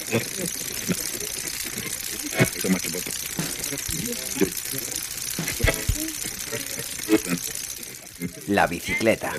La bicicleta.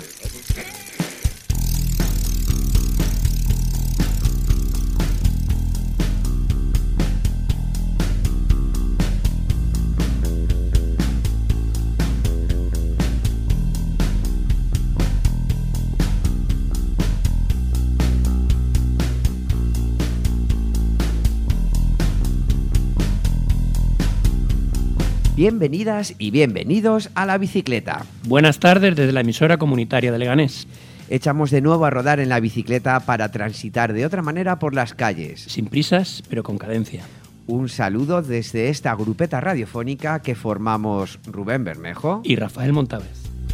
Bienvenidas y bienvenidos a La Bicicleta. Buenas tardes desde la emisora comunitaria de Leganés. Echamos de nuevo a rodar en la bicicleta para transitar de otra manera por las calles. Sin prisas, pero con cadencia. Un saludo desde esta grupeta radiofónica que formamos Rubén Bermejo y Rafael Montávez.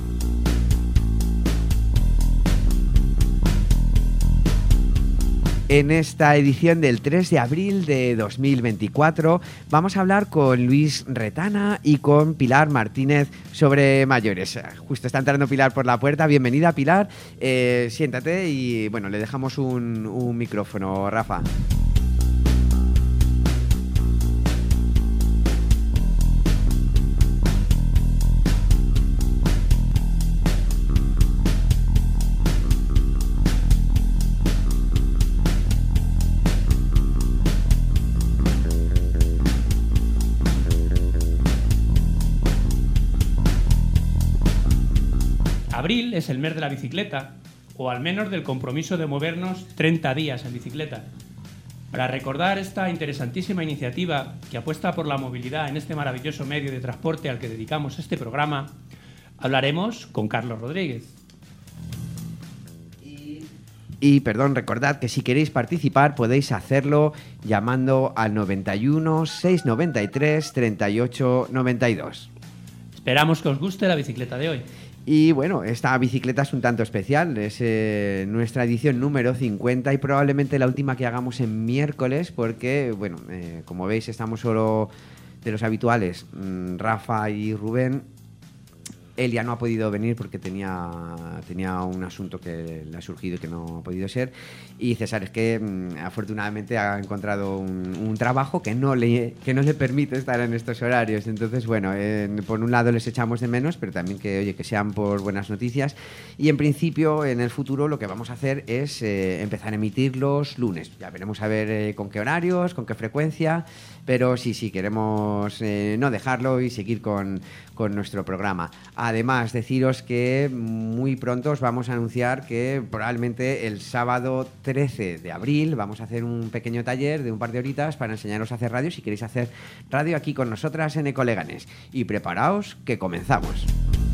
En esta edición del 3 de abril de 2024 vamos a hablar con Luis Retana y con Pilar Martínez sobre mayores. Justo está entrando Pilar por la puerta. Bienvenida, Pilar. Siéntate y bueno, le dejamos un micrófono, Rafa. Abril es el mes de la bicicleta, o al menos del compromiso de movernos 30 días en bicicleta. Para recordar esta interesantísima iniciativa que apuesta por la movilidad en este maravilloso medio de transporte al que dedicamos este programa, hablaremos con Carlos Rodríguez. Y recordad que si queréis participar podéis hacerlo llamando al 91 693 38 92. Esperamos que os guste la bicicleta de hoy. Y bueno, esta bicicleta es un tanto especial, es nuestra edición número 50 y probablemente la última que hagamos en miércoles porque, bueno, como veis estamos solo de los habituales, Rafa y Rubén. Él ya no ha podido venir porque tenía un asunto que le ha surgido y que no ha podido ser. Y César es que afortunadamente ha encontrado un trabajo que no le permite estar en estos horarios. Entonces, bueno, por un lado les echamos de menos, pero también que sean por buenas noticias. Y en principio, en el futuro, lo que vamos a hacer es empezar a emitir los lunes. Ya veremos a ver con qué horarios, con qué frecuencia. Pero sí, queremos no dejarlo y seguir con nuestro programa. Además, deciros que muy pronto os vamos a anunciar que probablemente el sábado 13 de abril vamos a hacer un pequeño taller de un par de horitas para enseñaros a hacer radio si queréis hacer radio aquí con nosotras en Ecoleganés. Y preparaos que comenzamos.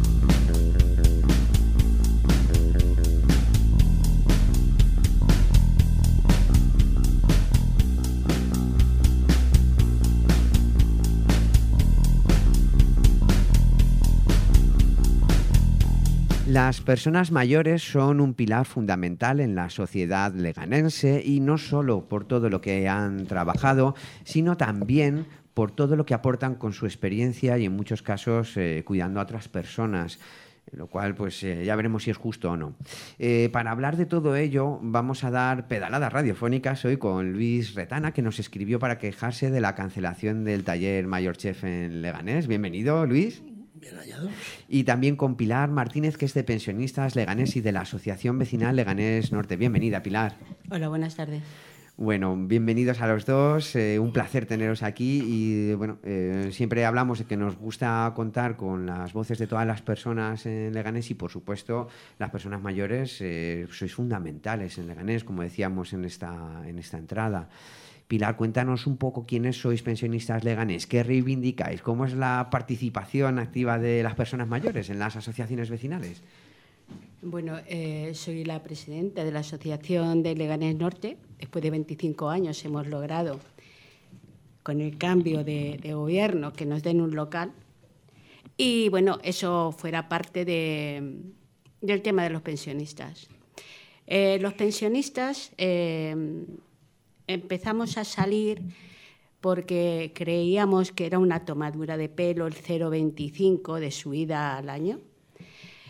Las personas mayores son un pilar fundamental en la sociedad leganense y no solo por todo lo que han trabajado, sino también por todo lo que aportan con su experiencia y en muchos casos cuidando a otras personas. Lo cual, pues ya veremos si es justo o no. Para hablar de todo ello, vamos a dar pedaladas radiofónicas hoy con Luis Retana, que nos escribió para quejarse de la cancelación del taller Mayor Chef en Leganés. Bienvenido, Luis. Bien hallados. Y también con Pilar Martínez, que es de Pensionistas Leganés y de la Asociación Vecinal Leganés Norte. Bienvenida, Pilar. Hola, buenas tardes. Bueno, bienvenidos a los dos, un placer teneros aquí y bueno, siempre hablamos de que nos gusta contar con las voces de todas las personas en Leganés y por supuesto las personas mayores sois fundamentales en Leganés, como decíamos en esta entrada. Pilar, cuéntanos un poco quiénes sois Pensionistas Leganés, qué reivindicáis, cómo es la participación activa de las personas mayores en las asociaciones vecinales. Bueno, soy la presidenta de la Asociación de Leganés Norte. Después de 25 años hemos logrado, con el cambio de gobierno, que nos den un local. Y bueno, eso fuera parte del tema de los pensionistas. Los pensionistas empezamos a salir porque creíamos que era una tomadura de pelo el 0,25 de subida al año.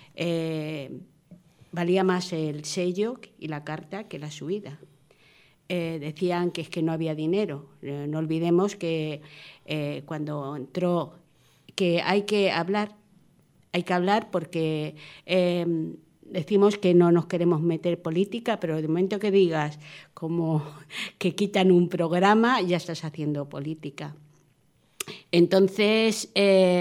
Valía más el sello y la carta que la subida. decían que es que no había dinero. No olvidemos que cuando entró, que hay que hablar porque decimos que no nos queremos meter política, pero de momento que digas como que quitan un programa, ya estás haciendo política. Entonces,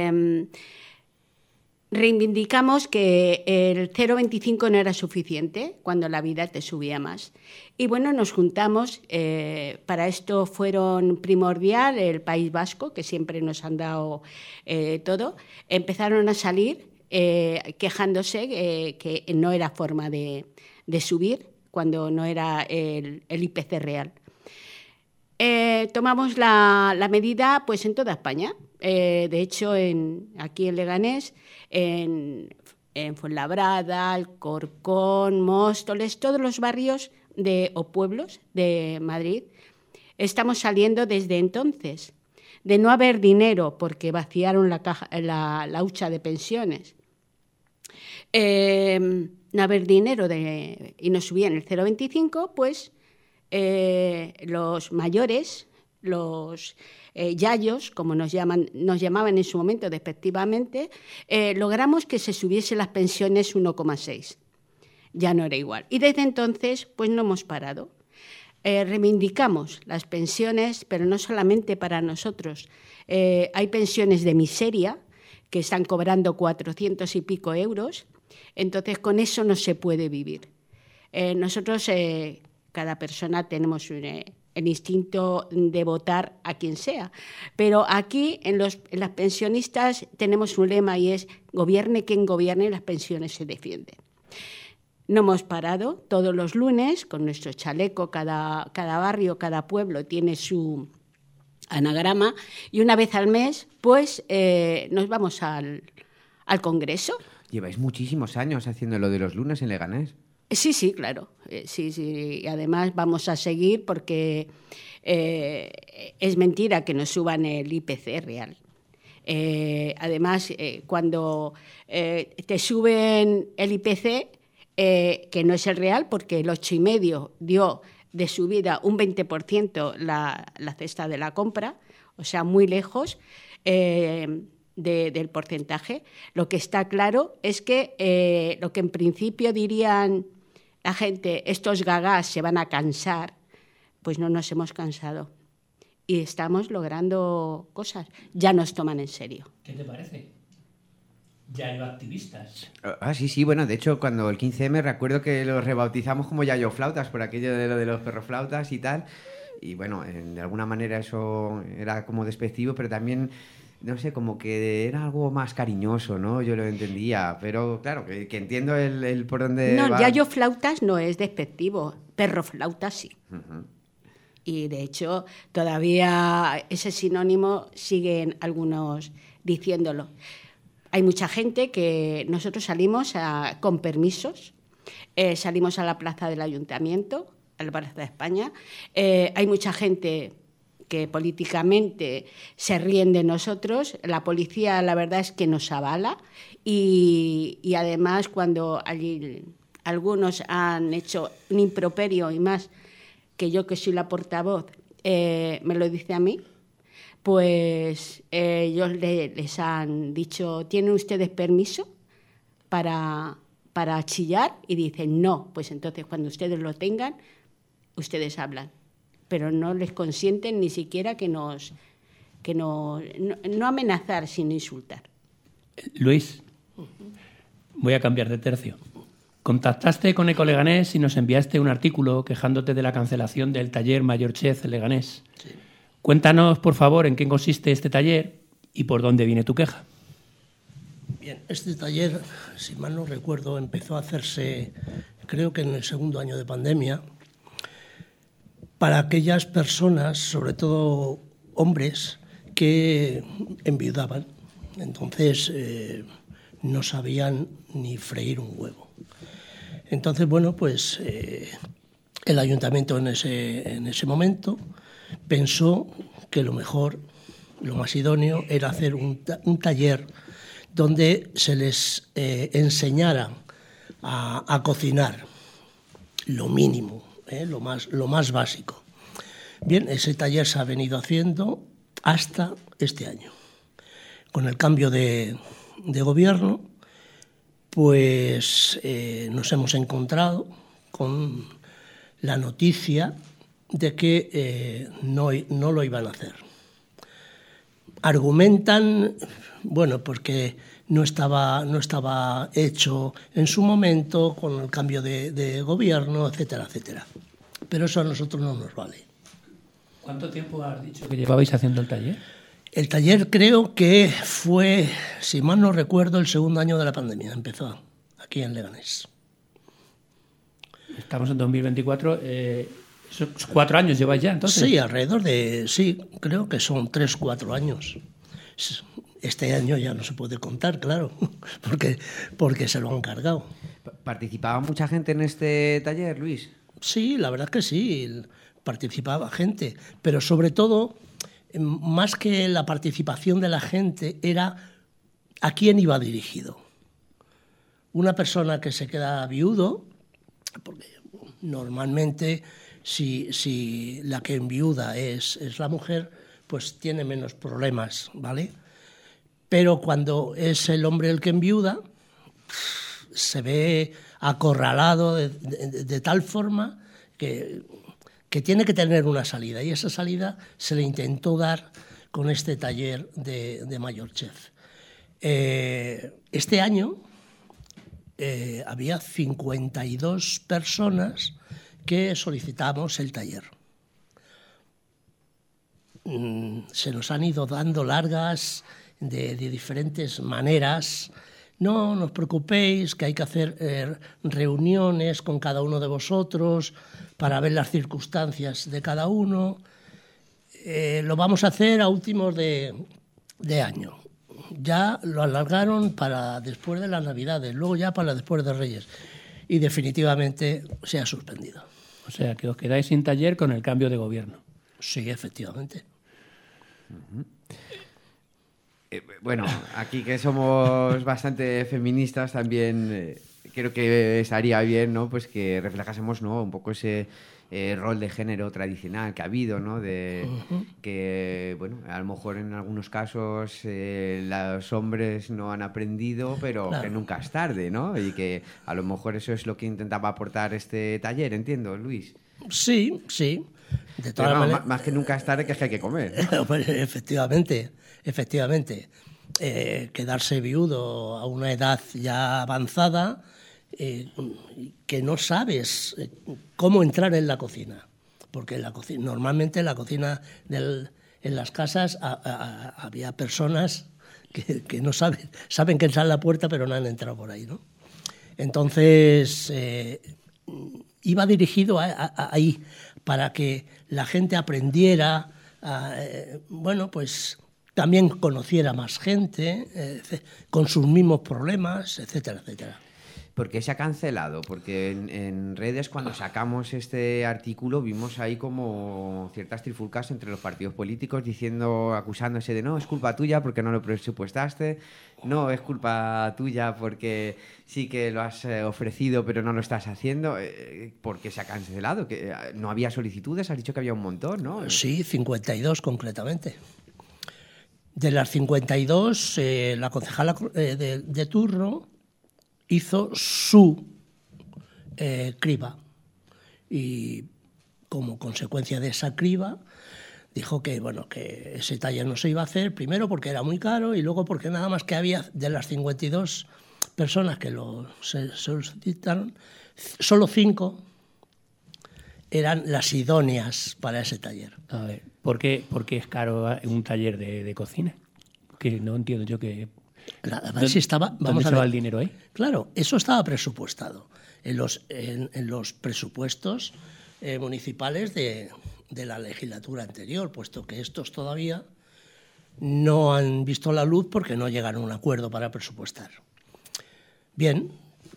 reivindicamos que el 0,25 no era suficiente cuando la vida te subía más. Y bueno, nos juntamos, para esto fueron primordial el País Vasco, que siempre nos han dado todo. Empezaron a salir quejándose que no era forma de subir cuando no era el IPC real. Tomamos la medida pues en toda España. De hecho, aquí en Leganés, en Fuenlabrada, Alcorcón, Móstoles, todos los barrios o pueblos de Madrid, estamos saliendo desde entonces. De no haber dinero porque vaciaron la hucha de pensiones, no haber dinero y nos subían el 0,25, pues los mayores, los yayos, como nos llamaban en su momento despectivamente, logramos que se subiesen las pensiones 1,6. Ya no era igual. Y desde entonces, pues no hemos parado. Reivindicamos las pensiones, pero no solamente para nosotros. Hay pensiones de miseria que están cobrando 400 y pico euros, entonces con eso no se puede vivir. Nosotros, cada persona tenemos el instinto de votar a quien sea, pero aquí en las pensionistas tenemos un lema y es gobierne quien gobierne, las pensiones se defienden. No hemos parado, todos los lunes con nuestro chaleco, cada barrio, cada pueblo tiene su anagrama y una vez al mes pues nos vamos al Congreso. Lleváis muchísimos años haciendo lo de los lunes en Leganés. Sí, claro. Sí. Y además vamos a seguir porque es mentira que nos suban el IPC real. Además, cuando te suben el IPC, que no es el real, porque el 8,5 dio de subida un 20% la cesta de la compra, o sea, muy lejos del porcentaje. Lo que está claro es que lo que en principio dirían la gente, estos gagás se van a cansar, pues no nos hemos cansado. Y estamos logrando cosas. Ya nos toman en serio. ¿Qué te parece? Yayo activistas. Sí. Bueno, de hecho, cuando el 15M recuerdo que los rebautizamos como Yayo flautas por aquello de lo de los perroflautas y tal. Y bueno, de alguna manera eso era como despectivo, pero también, no sé, como que era algo más cariñoso, ¿no? Yo lo entendía, pero claro, que entiendo el por dónde no, va. Yayo flautas no es despectivo, perroflautas sí. Uh-huh. Y de hecho, todavía ese sinónimo siguen algunos diciéndolo. Hay mucha gente que nosotros salimos con permisos, salimos a la plaza del Ayuntamiento, a la Plaza de España. Hay mucha gente que políticamente se ríen de nosotros. La policía, la verdad es que nos avala y además cuando allí algunos han hecho un improperio y más, que yo que soy la portavoz, me lo dice a mí, pues ellos les han dicho, ¿tienen ustedes permiso para chillar? Y dicen, no, pues entonces cuando ustedes lo tengan, ustedes hablan. Pero no les consienten ni siquiera no amenazar, sino insultar. Luis, voy a cambiar de tercio. Contactaste con Ecoleganés y nos enviaste un artículo quejándote de la cancelación del taller Mayorchez Leganés. Sí. Cuéntanos, por favor, en qué consiste este taller y por dónde viene tu queja. Bien, este taller, si mal no recuerdo, empezó a hacerse, creo que en el segundo año de pandemia, para aquellas personas, sobre todo hombres, que enviudaban. Entonces, no sabían ni freír un huevo. Entonces, bueno, pues el ayuntamiento en ese momento pensó que lo mejor, lo más idóneo, era hacer un taller donde se les enseñara a cocinar lo mínimo, lo más básico. Bien, ese taller se ha venido haciendo hasta este año. Con el cambio de gobierno, pues nos hemos encontrado con la noticia de que no lo iban a hacer. Argumentan, bueno, porque no estaba hecho en su momento con el cambio de gobierno, etcétera, etcétera. Pero eso a nosotros no nos vale. ¿Cuánto tiempo has dicho que llevabais haciendo el taller? El taller creo que fue, si mal no recuerdo, el segundo año de la pandemia. Empezó aquí en Leganés. Estamos en 2024. ¿Esos 4 años lleváis ya, entonces? Sí, alrededor de... Sí, creo que son 3, 4 años. Este año ya no se puede contar, claro, porque se lo han cargado. ¿Participaba mucha gente en este taller, Luis? Sí, la verdad que sí, participaba gente, pero sobre todo, más que la participación de la gente, era a quién iba dirigido. Una persona que se queda viudo, porque normalmente si la que enviuda es la mujer, pues tiene menos problemas, ¿vale? Pero cuando es el hombre el que enviuda, se ve acorralado de tal forma que tiene que tener una salida, y esa salida se le intentó dar con este taller de Mayor Chef. Este año había 52 personas que solicitamos el taller. Se nos han ido dando largas de diferentes maneras. No os preocupéis, que hay que hacer reuniones con cada uno de vosotros para ver las circunstancias de cada uno. Lo vamos a hacer a últimos de año. Ya lo alargaron para después de las Navidades, luego ya para después de Reyes. Y definitivamente se ha suspendido. O sea, que os quedáis sin taller con el cambio de gobierno. Sí, efectivamente. Bueno, aquí que somos bastante feministas también creo que estaría bien, ¿no? Pues que reflejásemos, ¿no?, un poco ese rol de género tradicional que ha habido, ¿no? De que, bueno, a lo mejor en algunos casos los hombres no han aprendido, pero claro, que nunca es tarde, ¿no? Y que a lo mejor eso es lo que intentaba aportar este taller, entiendo, Luis. Sí, sí. De todas maneras, más que nunca es tarde, que es que hay que comer, ¿no? Pues, efectivamente. Quedarse viudo a una edad ya avanzada, que no sabes cómo entrar en la cocina, porque normalmente en la cocina en las casas había personas que no saben que entrar en la puerta, pero no han entrado por ahí, ¿no? Entonces iba dirigido ahí para que la gente aprendiera, bueno, pues también conociera más gente con sus mismos problemas, etcétera, etcétera. ¿Por qué se ha cancelado? Porque en redes, cuando sacamos este artículo, vimos ahí como ciertas trifulcas entre los partidos políticos acusándose de no, es culpa tuya porque no lo presupuestaste, no, es culpa tuya porque sí que lo has ofrecido pero no lo estás haciendo. ¿Por qué se ha cancelado? ¿Que no había solicitudes? Has dicho que había un montón, ¿no? Sí, 52 concretamente. De las 52, la concejala de turno hizo su criba, y como consecuencia de esa criba dijo que, bueno, que ese taller no se iba a hacer, primero porque era muy caro y luego porque nada más que había de las 52 personas que se solicitaron, solo 5 eran las idóneas para ese taller. A ver, ¿por qué es caro un taller de cocina? Que no entiendo yo que... A ver si estaba, ¿Dónde se va el dinero ahí? Claro, eso estaba presupuestado en los presupuestos municipales de la legislatura anterior, puesto que estos todavía no han visto la luz porque no llegaron a un acuerdo para presupuestar. Bien,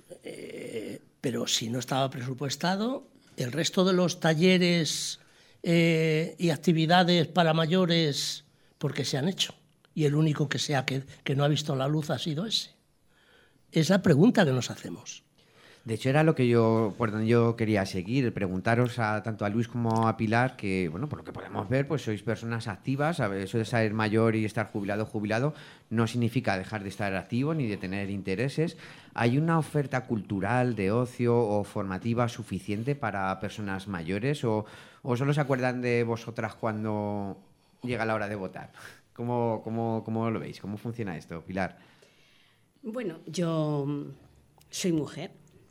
pero si no estaba presupuestado, el resto de los talleres y actividades para mayores, ¿por qué se han hecho? Y el único que no ha visto la luz ha sido ese. Es la pregunta que nos hacemos. De hecho, era por donde yo quería seguir, preguntaros tanto a Luis como a Pilar que, bueno, por lo que podemos ver, pues sois personas activas. Eso de ser mayor y estar jubilado no significa dejar de estar activo ni de tener intereses. ¿Hay una oferta cultural, de ocio o formativa suficiente para personas mayores o solo se acuerdan de vosotras cuando llega la hora de votar? ¿Cómo lo veis? ¿Cómo funciona esto, Pilar? Bueno, yo soy mujer.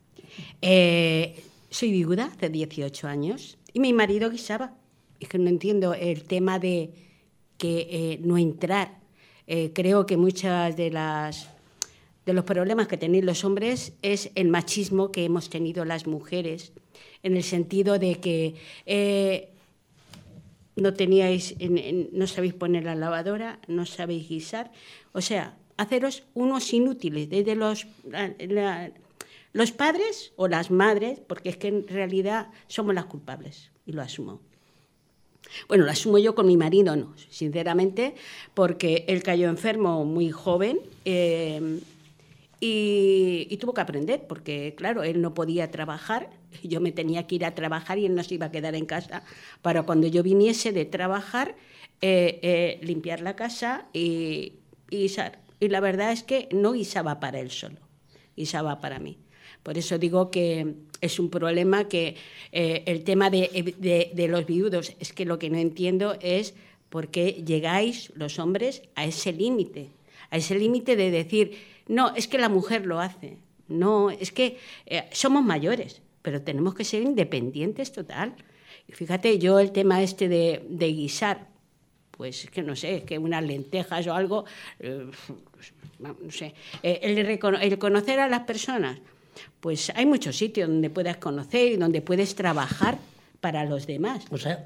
Soy viuda hace 18 años y mi marido guisaba. Es que no entiendo el tema de que no entrar. Creo que muchas de los problemas que tenéis los hombres es el machismo que hemos tenido las mujeres, en el sentido de que no sabéis poner la lavadora, no sabéis guisar. O sea, haceros unos inútiles, desde los padres o las madres, porque es que en realidad somos las culpables, y lo asumo. Bueno, lo asumo yo con mi marido, no, sinceramente, porque él cayó enfermo muy joven y tuvo que aprender, porque, claro, él no podía trabajar, yo me tenía que ir a trabajar y él no se iba a quedar en casa para cuando yo viniese de trabajar, limpiar la casa y guisar. Y la verdad es que no guisaba para él solo, guisaba para mí. Por eso digo que es un problema que el tema de los viudos, es que lo que no entiendo es por qué llegáis los hombres a ese límite de decir, no, es que la mujer lo hace, no, es que somos mayores, pero tenemos que ser independientes total. Y fíjate, yo el tema de guisar, pues es que no sé, es que unas lentejas o algo, no sé, el conocer a las personas. Pues hay muchos sitios donde puedes conocer y donde puedes trabajar para los demás. O sea,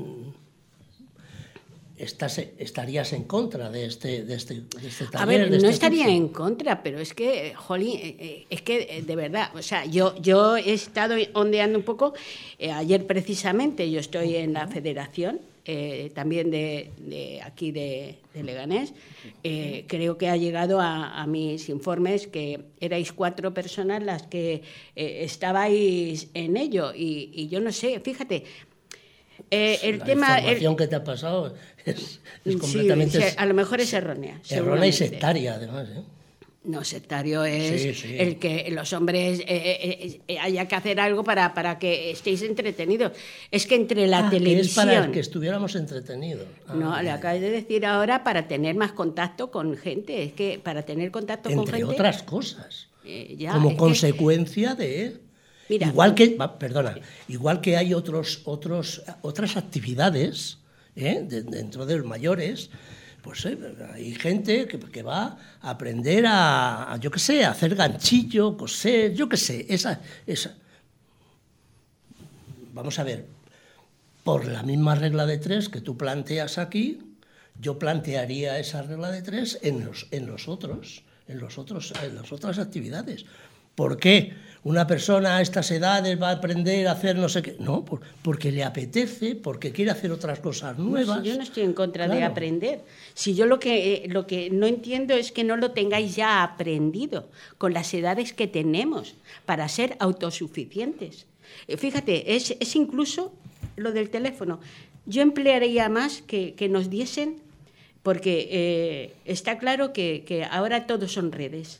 estarías en contra de este taller. A ver, no estaría en contra, pero es que, jolín, es que de verdad, o sea, yo he estado ondeando un poco. Ayer precisamente yo estoy en la federación, también de aquí de Leganés. Creo que ha llegado a mis informes que erais 4 personas las que estabais en ello y yo no sé, fíjate. El tema, la información que te ha pasado es completamente... Sí, a lo mejor es errónea. Errónea y sectaria, además. No, sectario es el que los hombres haya que hacer algo para que estéis entretenidos. Es que entre la televisión... es para que estuviéramos entretenidos. No, le acabas de decir ahora para tener más contacto con gente. Es que para tener contacto con gente... Entre otras cosas. Como consecuencia de... Mira, igual que hay otras actividades dentro de los mayores, pues hay gente que va a aprender a yo qué sé, a hacer ganchillo, coser, yo qué sé, esa. Vamos a ver, por la misma regla de 3 que tú planteas aquí, yo plantearía esa regla de 3 en las otras actividades. ¿Por qué una persona a estas edades va a aprender a hacer no sé qué? No, porque le apetece, porque quiere hacer otras cosas nuevas. Yo no estoy en contra de aprender. Si yo lo que no entiendo es que no lo tengáis ya aprendido con las edades que tenemos para ser autosuficientes. Fíjate, es incluso lo del teléfono. Yo emplearía más que nos diesen, porque está claro que ahora todos son redes.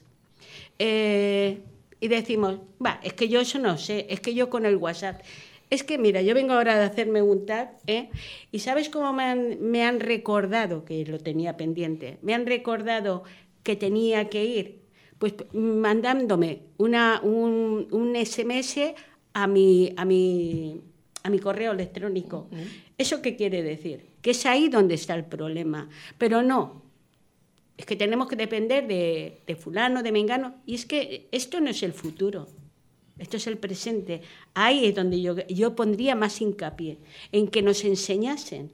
Y decimos, es que yo eso no sé, es que yo con el WhatsApp. Es que mira, yo vengo ahora de hacerme un tag, y ¿sabes cómo me han recordado que lo tenía pendiente? Me han recordado que tenía que ir, pues mandándome un SMS a mi correo electrónico. ¿Eso qué quiere decir? Que es ahí donde está el problema. Pero no. Es que tenemos que depender de fulano, de mengano, y es que esto no es el futuro, esto es el presente. Ahí es donde yo pondría más hincapié, en que nos enseñasen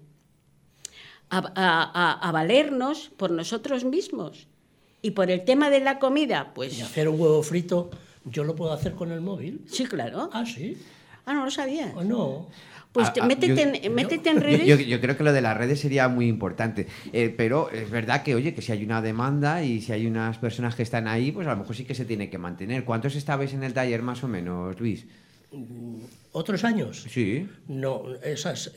a valernos por nosotros mismos. Y por el tema de la comida, pues... Y hacer un huevo frito, ¿yo lo puedo hacer con el móvil? Sí, claro. Ah, ¿sí? Ah, no lo sabía. No. Pues métete en redes. Yo creo que lo de las redes sería muy importante. Pero es verdad que, oye, que si hay una demanda y si hay unas personas que están ahí, pues a lo mejor sí que se tiene que mantener. ¿Cuántos estabais en el taller más o menos, Luis? ¿Otros años? Sí. No, esas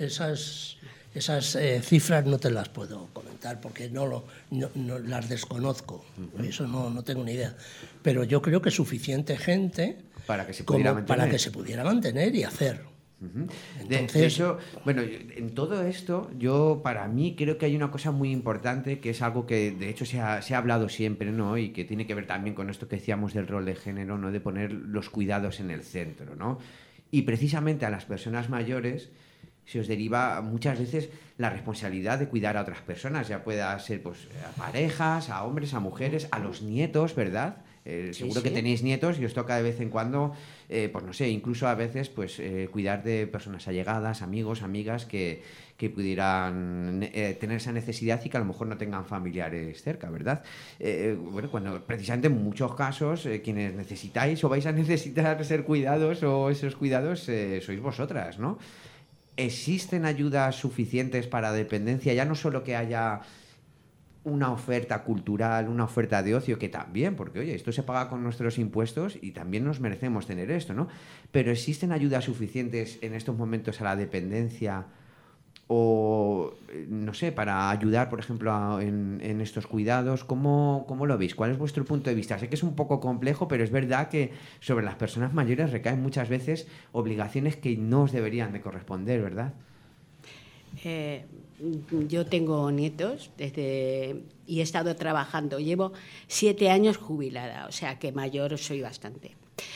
cifras no te las puedo comentar porque no las desconozco. Eso no tengo ni idea. Pero yo creo que suficiente gente para que se pudiera mantener y hacer. Entonces, de hecho, bueno, en todo esto, para mí creo que hay una cosa muy importante que es algo que de hecho se ha hablado siempre, ¿no? Y que tiene que ver también con esto que decíamos del rol de género, ¿no? De poner los cuidados en el centro, ¿no? Y precisamente a las personas mayores se os deriva muchas veces la responsabilidad de cuidar a otras personas, ya pueda ser pues a parejas, a hombres, a mujeres, a los nietos, ¿verdad? Seguro que tenéis nietos y os toca de vez en cuando, pues no sé, incluso a veces pues cuidar de personas allegadas, amigos, amigas que pudieran tener esa necesidad y que a lo mejor no tengan familiares cerca, ¿verdad? Bueno, cuando precisamente en muchos casos quienes necesitáis o vais a necesitar ser cuidados o esos cuidados sois vosotras, ¿no? ¿Existen ayudas suficientes para dependencia? Ya no solo que haya una oferta cultural, una oferta de ocio, que también, porque oye, esto se paga con nuestros impuestos y también nos merecemos tener esto, ¿no? Pero ¿existen ayudas suficientes en estos momentos a la dependencia o, no sé, para ayudar, por ejemplo, en estos cuidados? ¿Cómo lo veis? ¿Cuál es vuestro punto de vista? Sé que es un poco complejo, pero es verdad que sobre las personas mayores recaen muchas veces obligaciones que no os deberían de corresponder, ¿verdad? Yo tengo nietos y he estado trabajando. Llevo 7 años jubilada, o sea que mayor soy bastante.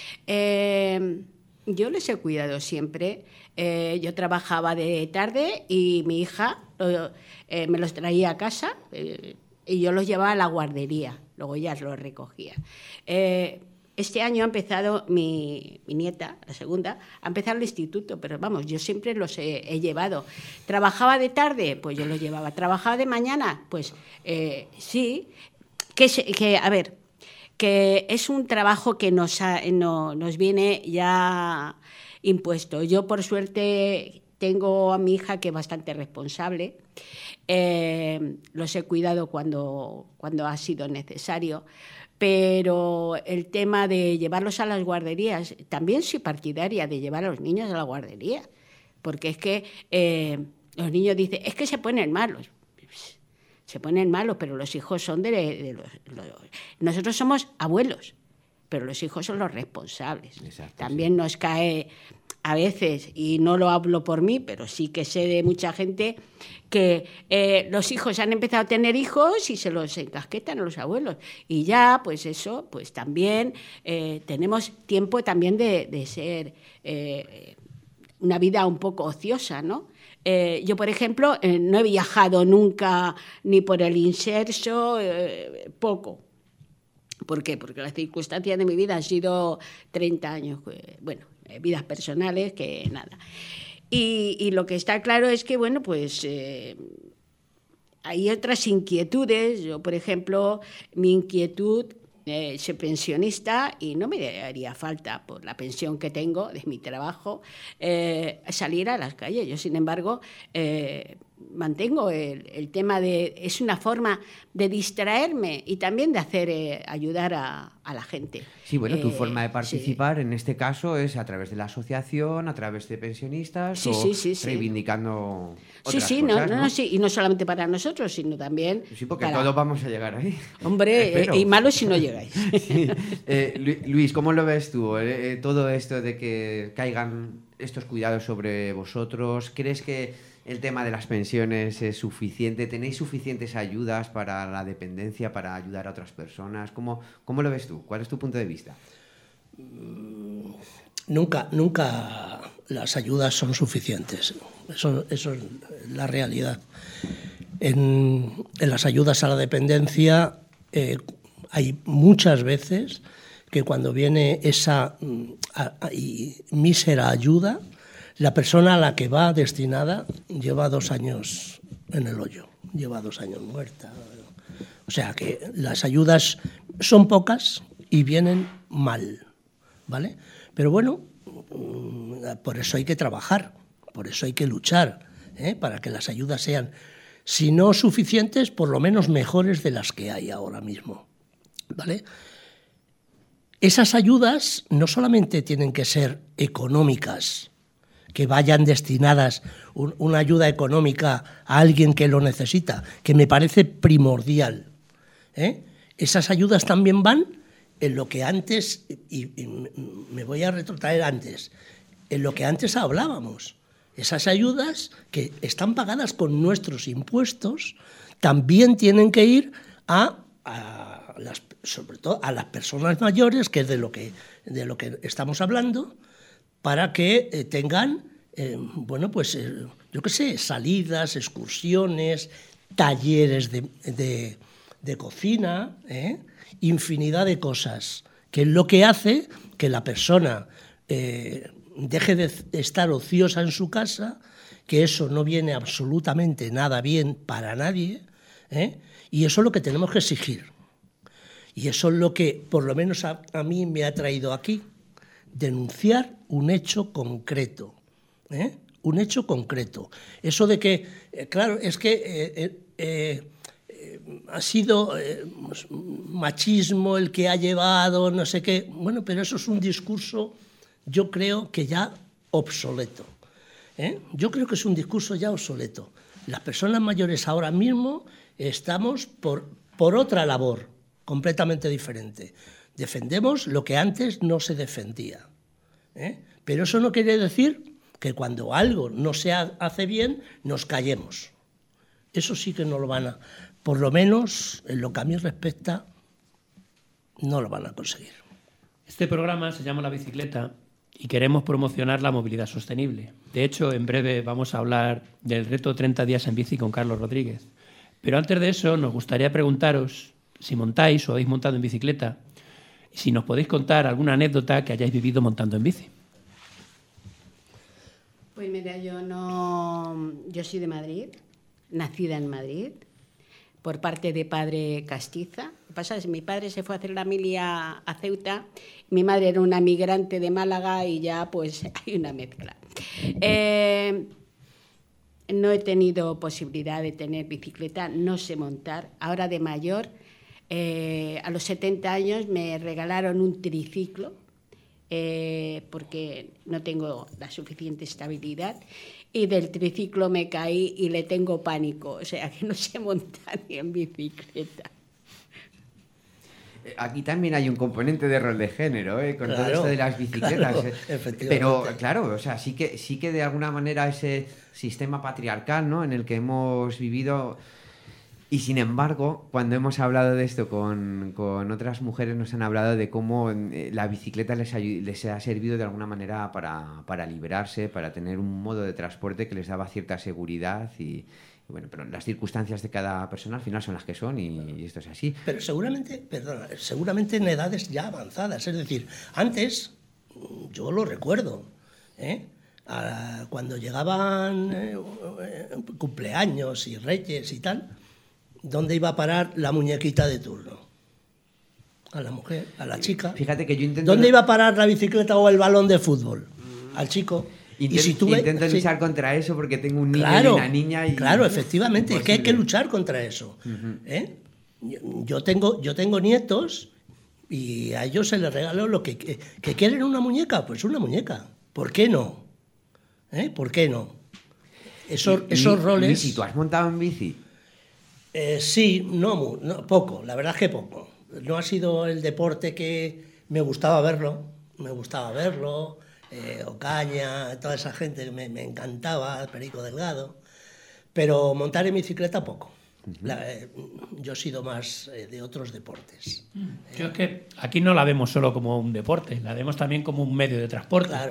Yo les he cuidado siempre. Yo trabajaba de tarde y mi hija me los traía a casa y yo los llevaba a la guardería. Luego ya los recogía. Este año ha empezado mi nieta, la segunda, ha empezado el instituto, pero vamos, yo siempre los he llevado. ¿Trabajaba de tarde? Pues yo los llevaba. ¿Trabajaba de mañana? Pues sí. A ver, que es un trabajo que nos viene ya impuesto. Yo, por suerte, tengo a mi hija que es bastante responsable. Los he cuidado cuando ha sido necesario. Pero el tema de llevarlos a las guarderías, también soy partidaria de llevar a los niños a la guardería, porque es que los niños dicen, es que se ponen malos. Se ponen malos, pero los hijos son nosotros somos abuelos, pero los hijos son los responsables. Exacto, también nos cae a veces, y no lo hablo por mí, pero sí que sé de mucha gente que los hijos han empezado a tener hijos y se los encasquetan a los abuelos. Y ya, pues eso, pues también tenemos tiempo también de ser una vida un poco ociosa, ¿no? Yo, por ejemplo, no he viajado nunca ni por el inserso, poco. ¿Por qué? Porque las circunstancias de mi vida han sido 30 años, vidas personales, que nada. Y lo que está claro es que, bueno, pues hay otras inquietudes. Yo, por ejemplo, mi inquietud, soy pensionista y no me haría falta, por la pensión que tengo de mi trabajo, salir a las calles. Yo, sin embargo, mantengo el tema de... Es una forma de distraerme y también de hacer ayudar a la gente. Sí, bueno, tu forma de participar en este caso es a través de la asociación, a través de pensionistas reivindicando otras cosas, ¿no? Sí, y no solamente para nosotros, sino también... Sí, porque todos vamos a llegar ahí. Hombre, y malo si no llegáis. Sí. Luis, ¿cómo lo ves tú? Todo esto de que caigan estos cuidados sobre vosotros, ¿crees que el tema de las pensiones es suficiente? ¿Tenéis suficientes ayudas para la dependencia, para ayudar a otras personas? ¿Cómo lo ves tú? ¿Cuál es tu punto de vista? Nunca las ayudas son suficientes. Eso es la realidad. En las ayudas a la dependencia hay muchas veces que cuando viene esa mísera ayuda, la persona a la que va destinada lleva 2 años en el hoyo, lleva 2 años muerta. O sea que las ayudas son pocas y vienen mal, ¿vale? Pero bueno, por eso hay que trabajar, Por eso hay que luchar, para que las ayudas sean, si no suficientes, por lo menos mejores de las que hay ahora mismo, ¿vale? Esas ayudas no solamente tienen que ser económicas, que vayan destinadas una ayuda económica a alguien que lo necesita, que me parece primordial. Esas ayudas también van en lo que antes, y me voy a retrotraer antes, en lo que antes hablábamos. Esas ayudas que están pagadas con nuestros impuestos también tienen que ir sobre todo a las personas mayores, que es de lo que estamos hablando, para que tengan, yo qué sé, salidas, excursiones, talleres de cocina, infinidad de cosas, que es lo que hace que la persona deje de estar ociosa en su casa, que eso no viene absolutamente nada bien para nadie, y eso es lo que tenemos que exigir. Y eso es lo que, por lo menos a mí, me ha traído aquí, denunciar un hecho concreto. Un hecho concreto. Eso de que, claro, es que ha sido machismo el que ha llevado, no sé qué. Bueno, pero eso es un discurso, yo creo que ya obsoleto. Yo creo que es un discurso ya obsoleto. Las personas mayores ahora mismo estamos por otra labor completamente diferente. Defendemos lo que antes no se defendía. Pero eso no quiere decir que cuando algo no se hace bien, nos callemos. Eso sí que no lo van a, por lo menos en lo que a mí respecta, no lo van a conseguir. Este programa se llama La Bicicleta y queremos promocionar la movilidad sostenible. De hecho, en breve vamos a hablar del reto 30 días en bici con Carlos Rodríguez. Pero antes de eso, nos gustaría preguntaros si montáis o habéis montado en bicicleta, y si nos podéis contar alguna anécdota que hayáis vivido montando en bici. Pues mira, yo soy de Madrid, nacida en Madrid, por parte de padre castiza. Lo que pasa es que mi padre se fue a hacer la mili a Ceuta, mi madre era una migrante de Málaga y ya pues hay una mezcla. No he tenido posibilidad de tener bicicleta, no sé montar. Ahora de mayor, a los 70 años me regalaron un triciclo, porque no tengo la suficiente estabilidad, y del triciclo me caí y le tengo pánico, o sea que no sé montar ni en bicicleta. Aquí también hay un componente de rol de género, con claro, todo esto de las bicicletas. Claro, efectivamente. Pero claro, o sea, sí que de alguna manera ese sistema patriarcal, ¿no?, en el que hemos vivido. Y sin embargo, cuando hemos hablado de esto con otras mujeres, nos han hablado de cómo la bicicleta les ha servido de alguna manera para liberarse, para tener un modo de transporte que les daba cierta seguridad y bueno, pero las circunstancias de cada persona al final son las que son y esto es así. Pero seguramente en edades ya avanzadas. Es decir, antes, yo lo recuerdo, cuando llegaban cumpleaños y reyes y tal, ¿dónde iba a parar la muñequita de turno? A la mujer, a la chica. Fíjate que yo intento... ¿Dónde iba a parar la bicicleta o el balón de fútbol? Al chico. Intento luchar contra eso porque tengo un niño y una niña. Claro, efectivamente, es que hay que luchar contra eso. Uh-huh. Yo tengo nietos y a ellos se les regaló lo que quieren una muñeca, pues una muñeca. ¿Por qué no? ¿Por qué no? Esos roles... Luis, ¿y tú has montado en bici? Sí, no, poco, la verdad es que poco. No ha sido el deporte que me gustaba verlo, Ocaña, toda esa gente, me encantaba, Perico Delgado, pero montar en bicicleta poco. Uh-huh. Yo he sido más de otros deportes. Yo es que aquí no la vemos solo como un deporte, la vemos también como un medio de transporte. Claro.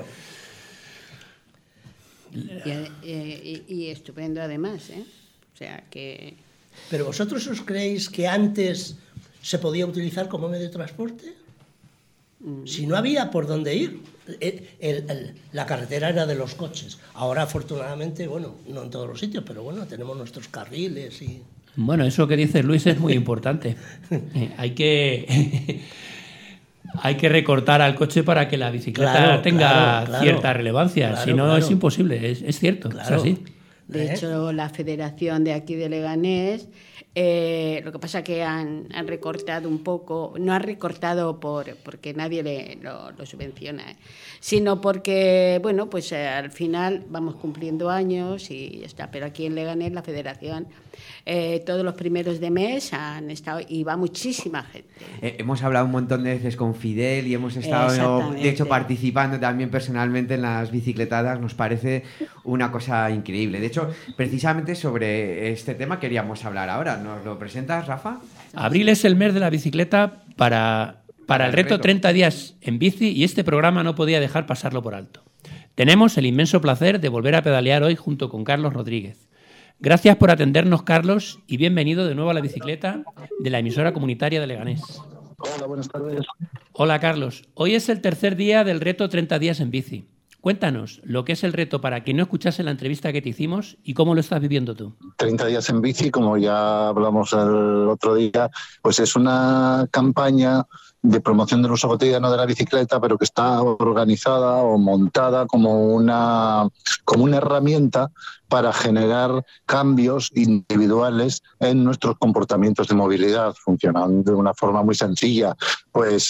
Y estupendo además, O sea que... ¿Pero vosotros os creéis que antes se podía utilizar como medio de transporte? Si no había por dónde ir. La carretera era de los coches. Ahora, afortunadamente, bueno, no en todos los sitios, pero bueno, tenemos nuestros carriles y... Bueno, eso que dices, Luis, es muy importante. Hay que... hay que recortar al coche para que la bicicleta tenga cierta relevancia. Si no, es imposible. Es cierto, es así. De hecho, la federación de aquí de Leganés, lo que pasa que han recortado un poco, no han recortado porque nadie lo subvenciona, sino porque, bueno, pues al final vamos cumpliendo años y ya está. Pero aquí en Leganés la federación, todos los primeros de mes han estado, y va muchísima gente. Hemos hablado un montón de veces con Fidel y hemos estado, de hecho, participando también personalmente en las bicicletadas. Nos parece una cosa increíble. De hecho, precisamente sobre este tema queríamos hablar ahora. ¿Nos lo presentas, Rafa? Abril es el mes de la bicicleta para el reto 30 días en bici, y este programa no podía dejar pasarlo por alto. Tenemos el inmenso placer de volver a pedalear hoy junto con Carlos Rodríguez. Gracias por atendernos, Carlos, y bienvenido de nuevo a la bicicleta de la emisora comunitaria de Leganés. Hola, buenas tardes. Hola, Carlos. Hoy es el tercer día del reto 30 días en bici. Cuéntanos lo que es el reto para quien no escuchase la entrevista que te hicimos y cómo lo estás viviendo tú. 30 días en bici, como ya hablamos el otro día, pues es una campaña de promoción del uso cotidiano de la bicicleta, pero que está organizada o montada como una herramienta para generar cambios individuales en nuestros comportamientos de movilidad, funcionando de una forma muy sencilla. Pues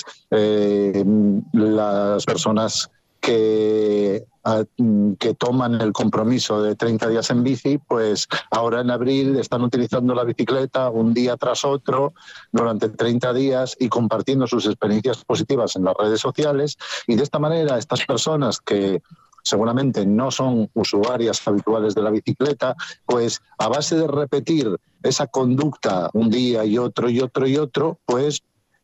las personas que toman el compromiso de 30 días en bici, pues ahora en abril están utilizando la bicicleta un día tras otro durante 30 días y compartiendo sus experiencias positivas en las redes sociales, y de esta manera estas personas que seguramente no son usuarias habituales de la bicicleta, pues a base de repetir esa conducta un día y otro y otro y otro, pues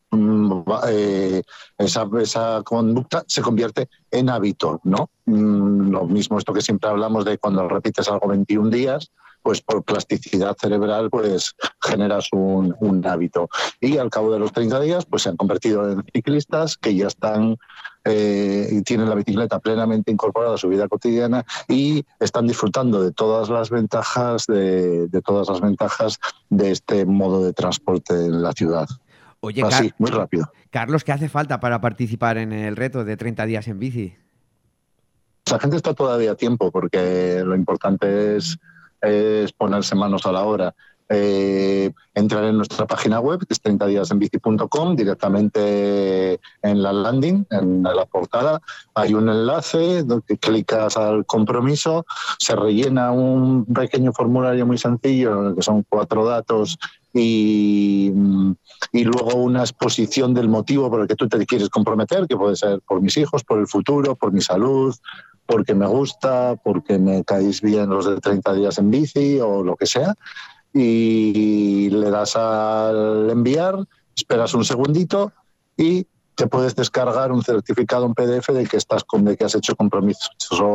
esa conducta se convierte en hábito, ¿no? Lo mismo esto que siempre hablamos de cuando repites algo 21 días, pues por plasticidad cerebral pues generas un hábito. Y al cabo de los 30 días pues se han convertido en ciclistas que ya están y tienen la bicicleta plenamente incorporada a su vida cotidiana y están disfrutando de todas las ventajas de este modo de transporte en la ciudad. Oye, así, muy rápido. Carlos, ¿qué hace falta para participar en el reto de 30 días en bici? La gente está todavía a tiempo, porque lo importante es ponerse manos a la obra. Entrar en nuestra página web, que es 30diasenbici.com, directamente en la landing, en la portada, hay un enlace donde clicas al compromiso, se rellena un pequeño formulario muy sencillo, que son 4 datos, y luego una exposición del motivo por el que tú te quieres comprometer, que puede ser por mis hijos, por el futuro, por mi salud, porque me gusta, porque me caéis bien los de 30 días en bici o lo que sea. Y le das al enviar, esperas un segundito y te puedes descargar un certificado en PDF de que has hecho compromiso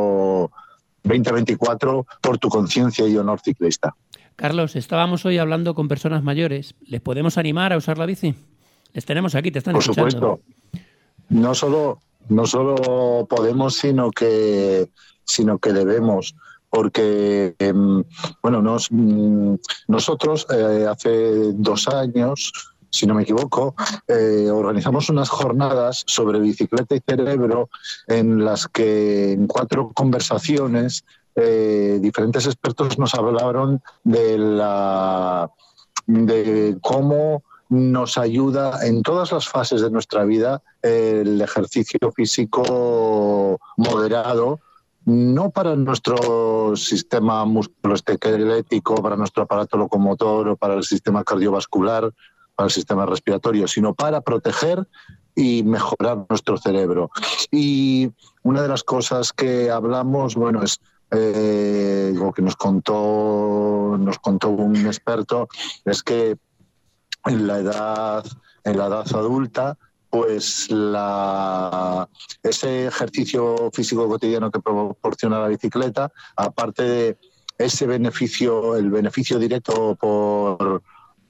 2024 por tu conciencia y honor ciclista. Carlos, estábamos hoy hablando con personas mayores. ¿Les podemos animar a usar la bici? Les tenemos aquí, te están escuchando. Por supuesto. No solo podemos, sino que debemos. Porque, nosotros hace 2 años, si no me equivoco, organizamos unas jornadas sobre bicicleta y cerebro en las que en 4 conversaciones diferentes expertos nos hablaron de cómo nos ayuda en todas las fases de nuestra vida el ejercicio físico moderado, no para nuestro sistema musculoesquelético, para nuestro aparato locomotor o para el sistema cardiovascular, para el sistema respiratorio, sino para proteger y mejorar nuestro cerebro. Y una de las cosas que hablamos, es lo que nos contó un experto, es que en la edad adulta, pues ese ejercicio físico cotidiano que proporciona la bicicleta, aparte de ese beneficio, el beneficio directo por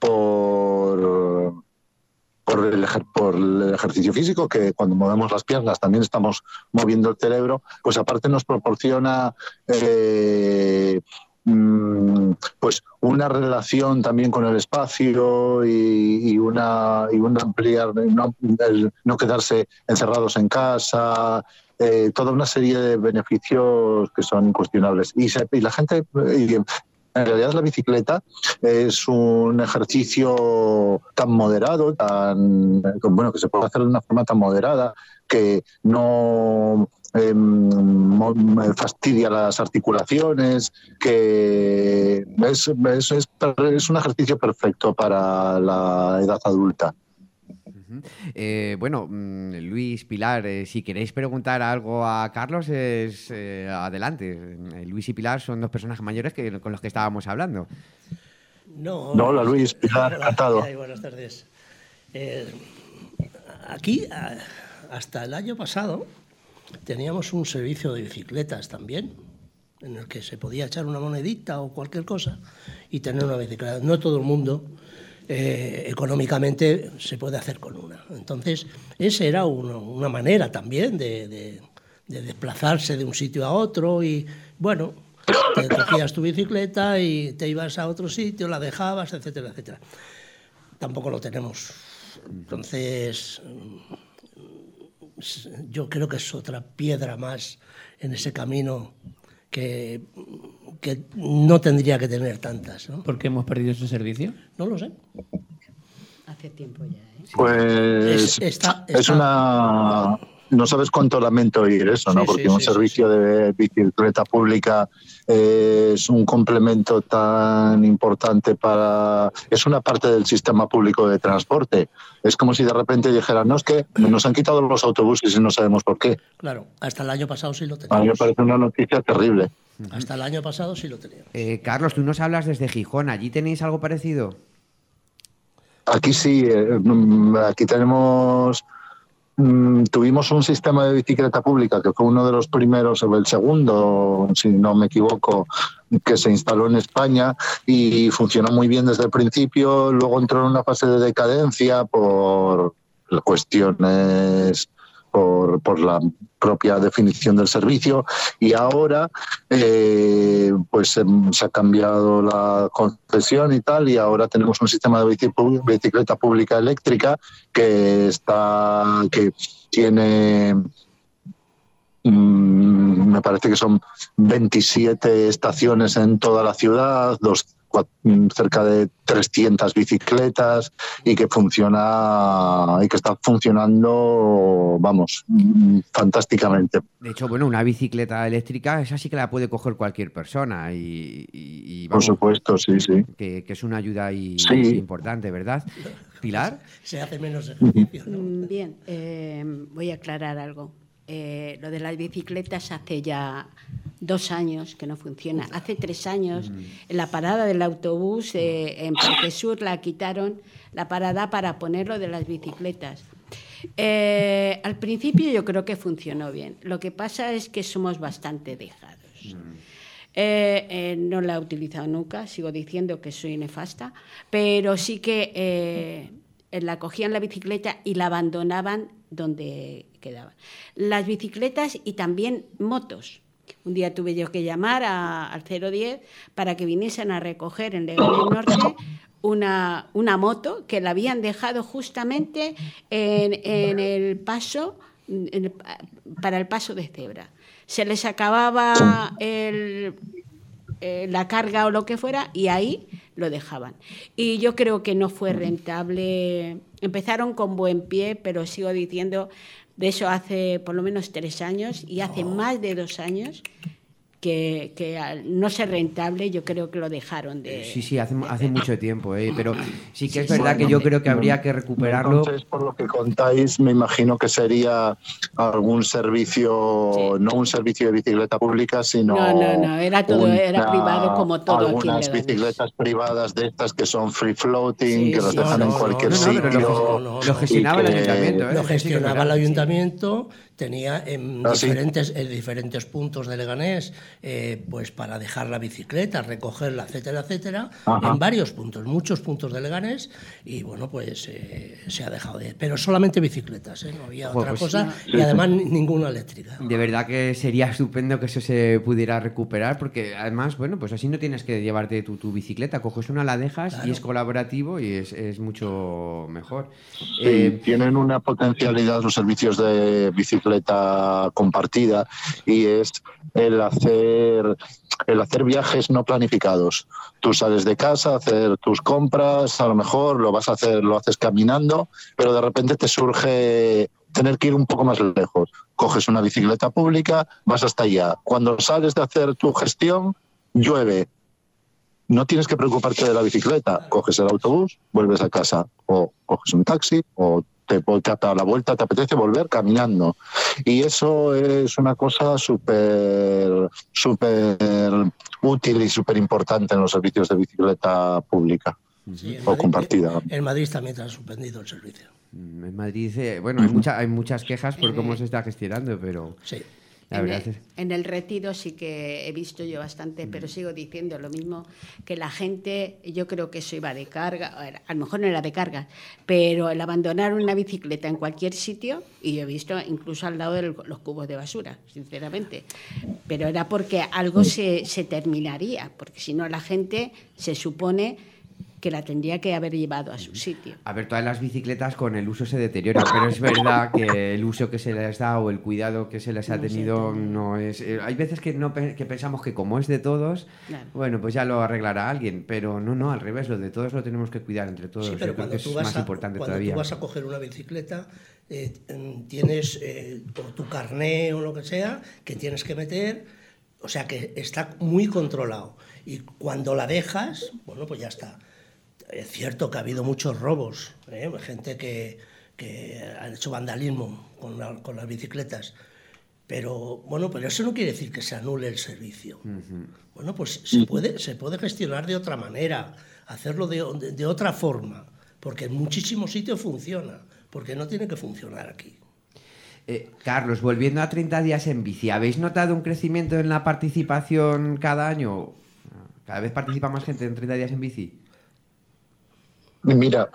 el ejercicio físico, que cuando movemos las piernas también estamos moviendo el cerebro, pues aparte nos proporciona pues pues una relación también con el espacio y una ampliar, no quedarse encerrados en casa, toda una serie de beneficios que son incuestionables. Y la gente, en realidad la bicicleta es un ejercicio tan moderado, que se puede hacer de una forma tan moderada, que no fastidia las articulaciones, que es un ejercicio perfecto para la edad adulta. Luis, Pilar, si queréis preguntar algo a Carlos, adelante. Luis y Pilar son dos personas mayores con los que estábamos hablando. No, hola Luis, Pilar, encantado. Buenas tardes. Aquí, hasta el año pasado, teníamos un servicio de bicicletas también, en el que se podía echar una monedita o cualquier cosa y tener una bicicleta. No todo el mundo económicamente se puede hacer con una. Entonces, esa era una manera también de desplazarse de un sitio a otro y, bueno, te cogías tu bicicleta y te ibas a otro sitio, la dejabas, etcétera, etcétera. Tampoco lo tenemos. Entonces, yo creo que es otra piedra más en ese camino que no tendría que tener tantas, ¿no? ¿Por qué hemos perdido ese servicio? No lo sé. Hace tiempo ya, ¿eh? Pues es una... No sabes cuánto lamento oír eso, ¿no? Porque un servicio de bicicleta pública es un complemento tan importante es una parte del sistema público de transporte. Es como si de repente dijeran, no, es que nos han quitado los autobuses y no sabemos por qué. Claro, hasta el año pasado sí lo teníamos. A mí me parece una noticia terrible. Hasta el año pasado sí lo teníamos. Carlos, tú nos hablas desde Gijón. ¿Allí tenéis algo parecido? Aquí sí, aquí tuvimos un sistema de bicicleta pública que fue uno de los primeros, o el segundo, si no me equivoco, que se instaló en España y funcionó muy bien desde el principio. Luego entró en una fase de decadencia por cuestiones, por la propia definición del servicio, y ahora pues se ha cambiado la concesión y tal, y ahora tenemos un sistema de bicicleta pública eléctrica que tiene me parece que son 27 estaciones en toda la ciudad, cerca de 300 bicicletas, y que está funcionando, vamos, fantásticamente. De hecho, bueno, una bicicleta eléctrica, esa sí que la puede coger cualquier persona y vamos, por supuesto, sí. Que es una ayuda importante, ¿verdad? ¿Pilar? Se hace menos ejercicio, ¿no? Bien, voy a aclarar algo. Lo de las bicicletas hace ya 2 años que no funciona. Hace 3 años, en la parada del autobús en Parque Sur la quitaron la parada para poner lo de las bicicletas. Al principio yo creo que funcionó bien. Lo que pasa es que somos bastante dejados. No la he utilizado nunca, sigo diciendo que soy nefasta, pero sí que la cogían la bicicleta y la abandonaban donde quedaban. Las bicicletas y también motos. Un día tuve yo que llamar al 010 para que viniesen a recoger en Leganés Norte una moto que la habían dejado justamente en el paso, para el paso de cebra. Se les acababa la carga o lo que fuera y ahí lo dejaban. Y yo creo que no fue rentable. Empezaron con buen pie, pero sigo diciendo, de eso hace por lo menos 3 años y hace más de 2 años que al no ser rentable yo creo que lo dejaron de... Sí, hace mucho tiempo, pero sí que es verdad que yo creo que habría que recuperarlo. Entonces, por lo que contáis, me imagino que sería algún servicio, no un servicio de bicicleta pública, sino... No, era todo, era privado como todo. Algunas bicicletas privadas de estas que son free floating, que los dejan en cualquier sitio. Lo gestionaba el ayuntamiento. Lo gestionaba el ayuntamiento, tenía en diferentes puntos de Leganés, pues para dejar la bicicleta, recogerla, etcétera, etcétera, en varios puntos, muchos puntos de Leganés, y bueno, pues se ha dejado de... Pero solamente bicicletas, no había otra cosa, y además ninguna eléctrica. De verdad que sería estupendo que eso se pudiera recuperar, porque además, bueno, pues así no tienes que llevarte tu bicicleta, coges una, la dejas, claro, y es colaborativo y es mucho mejor. Sí, tienen una potencialidad los servicios de bicicleta compartida, y es el hacer viajes no planificados. Tú sales de casa a hacer tus compras, a lo mejor lo haces caminando, pero de repente te surge tener que ir un poco más lejos. Coges una bicicleta pública, vas hasta allá. Cuando sales de hacer tu gestión, llueve. No tienes que preocuparte de la bicicleta. Coges el autobús, vuelves a casa, o coges un taxi, o a la vuelta te apetece volver caminando. Y eso es una cosa súper útil y súper importante en los servicios de bicicleta pública, sí, o compartida. En Madrid también se ha suspendido el servicio. En Madrid, bueno, hay muchas quejas por cómo se está gestionando, pero... Sí. En el Retiro sí que he visto yo bastante, pero sigo diciendo lo mismo, que la gente, yo creo que eso iba de carga, a lo mejor no era de carga, pero el abandonar una bicicleta en cualquier sitio, y yo he visto incluso al lado de los cubos de basura, sinceramente, pero era porque algo se terminaría, porque si no la gente se supone que la tendría que haber llevado a su sitio. A ver, todas las bicicletas con el uso se deterioran, pero es verdad que el uso que se les da o el cuidado que se les ha tenido no es... hay veces que pensamos que como es de todos, claro, bueno, pues ya lo arreglará alguien, pero no, al revés, lo de todos lo tenemos que cuidar entre todos. Sí, pero yo creo que es más importante todavía. Cuando tú vas a coger una bicicleta, tienes por tu carné o lo que sea, que tienes que meter, o sea que está muy controlado. Y cuando la dejas, bueno, pues ya está. Es cierto que ha habido muchos robos, gente que ha hecho vandalismo con las bicicletas, pero bueno, pero eso no quiere decir que se anule el servicio. Bueno, pues se puede gestionar de otra manera, hacerlo de otra forma, porque en muchísimos sitios funciona, porque no tiene que funcionar aquí. Carlos, volviendo a 30 días en bici, ¿habéis notado un crecimiento en la participación cada año? ¿Cada vez participa más gente en 30 días en bici? Mira,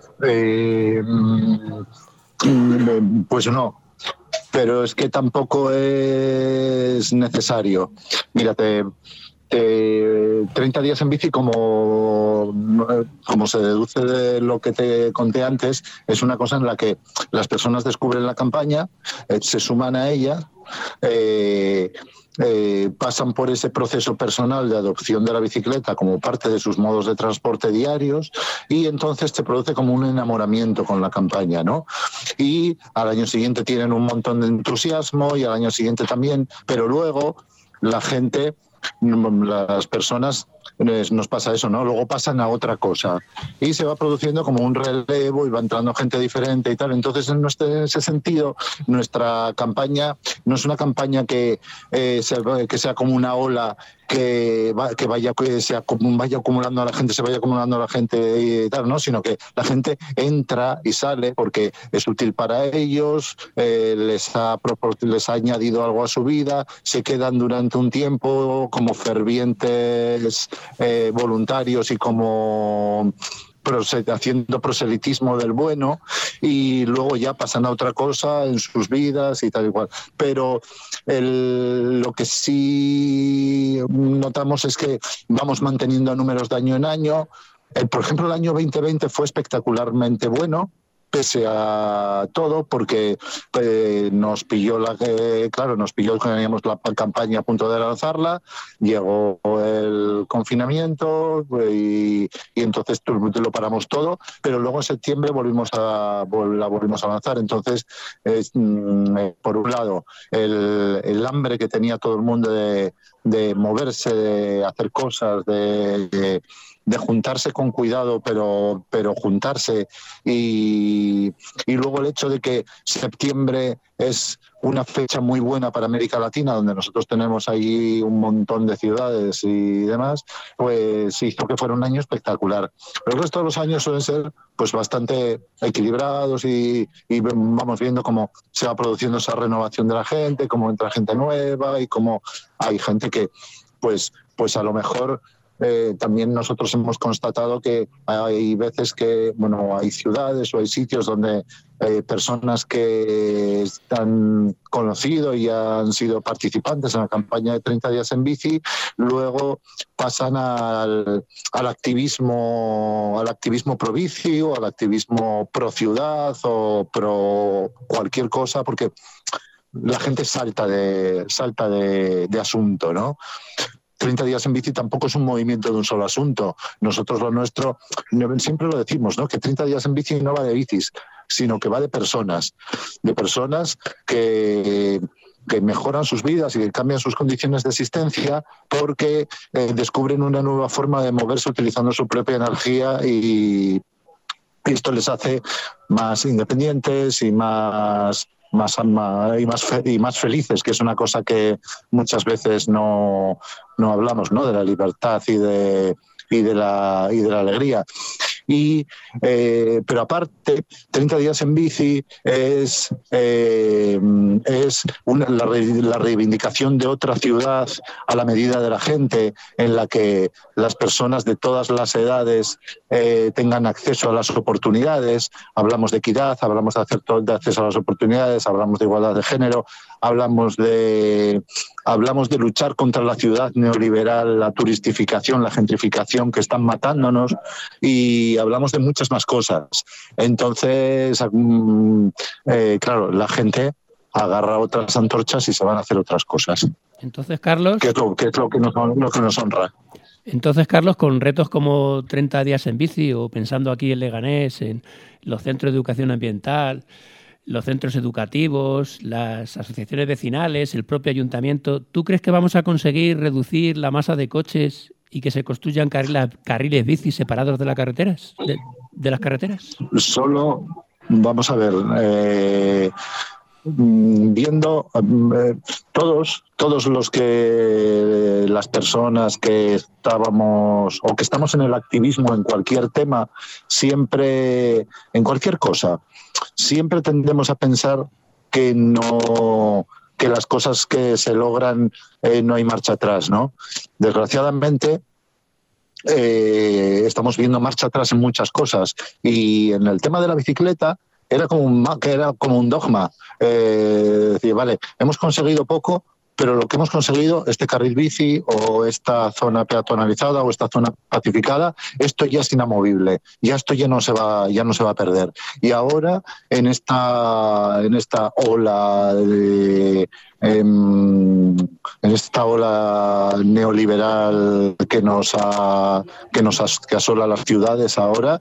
pues no, pero es que tampoco es necesario. Mírate, 30 días en bici, como se deduce de lo que te conté antes, es una cosa en la que las personas descubren la campaña, se suman a ella, pasan por ese proceso personal de adopción de la bicicleta como parte de sus modos de transporte diarios, y entonces se produce como un enamoramiento con la campaña, ¿no? Y al año siguiente tienen un montón de entusiasmo, y al año siguiente también, pero luego la gente, las personas, nos pasa eso, ¿no? Luego pasan a otra cosa y se va produciendo como un relevo y va entrando gente diferente y tal. Entonces, en ese sentido, nuestra campaña no es una campaña que sea como una ola que vaya acumulando a la gente, se vaya acumulando a la gente y tal, ¿no? Sino que la gente entra y sale porque es útil para ellos, les ha añadido algo a su vida, se quedan durante un tiempo como fervientes voluntarios y como haciendo proselitismo del bueno, y luego ya pasan a otra cosa en sus vidas y tal y cual. Pero lo que sí notamos es que vamos manteniendo números de año en año. Por ejemplo, el año 2020 fue espectacularmente bueno, pese a todo, porque nos pilló que teníamos la campaña a punto de lanzarla, llegó el confinamiento y entonces lo paramos todo, pero luego en septiembre la volvimos a lanzar. Entonces, por un lado, el hambre que tenía todo el mundo de moverse, de hacer cosas, de juntarse con cuidado, pero juntarse, y luego el hecho de que septiembre es una fecha muy buena para América Latina, donde nosotros tenemos ahí un montón de ciudades y demás, pues hizo que fuera un año espectacular. Pero el resto de los años suelen ser pues bastante equilibrados y vamos viendo cómo se va produciendo esa renovación de la gente, cómo entra gente nueva y cómo hay gente que pues a lo mejor también nosotros hemos constatado que hay veces que, bueno, hay ciudades o hay sitios donde personas que han conocido y han sido participantes en la campaña de 30 días en bici, luego pasan al activismo pro bici o al activismo pro ciudad o pro cualquier cosa, porque la gente salta de asunto, ¿no? 30 días en bici tampoco es un movimiento de un solo asunto. Nosotros lo nuestro, siempre lo decimos, ¿no? Que 30 días en bici no va de bicis, sino que va de personas que mejoran sus vidas y que cambian sus condiciones de existencia porque descubren una nueva forma de moverse utilizando su propia energía y esto les hace más independientes y más felices, que es una cosa que muchas veces no hablamos, ¿no? De la libertad y de la alegría. Pero aparte, 30 días en bici es la reivindicación de otra ciudad a la medida de la gente, en la que las personas de todas las edades tengan acceso a las oportunidades. Hablamos de equidad, hablamos de acceso a las oportunidades, hablamos de igualdad de género, hablamos de luchar contra la ciudad neoliberal, la turistificación, la gentrificación que están matándonos, y hablamos de muchas más cosas. Entonces, claro, la gente agarra otras antorchas y se van a hacer otras cosas. Entonces, Carlos... ¿Qué es lo que nos honra? Entonces, Carlos, con retos como 30 días en bici o pensando aquí en Leganés, en los centros de educación ambiental, los centros educativos, las asociaciones vecinales, el propio ayuntamiento, ¿tú crees que vamos a conseguir reducir la masa de coches y que se construyan carriles bici separados de las carreteras? ¿De las carreteras? Solo, vamos a ver, viendo todos los que las personas que estábamos o que estamos en el activismo en cualquier tema, siempre, en cualquier cosa, siempre tendemos a pensar que las cosas que se logran no hay marcha atrás, ¿no? Desgraciadamente estamos viendo marcha atrás en muchas cosas, y en el tema de la bicicleta era como un dogma. Decir, vale, hemos conseguido poco, pero lo que hemos conseguido, este carril bici o esta zona peatonalizada o esta zona pacificada, esto ya es inamovible, esto ya no se va a perder. Y ahora en esta ola neoliberal que asola las ciudades ahora,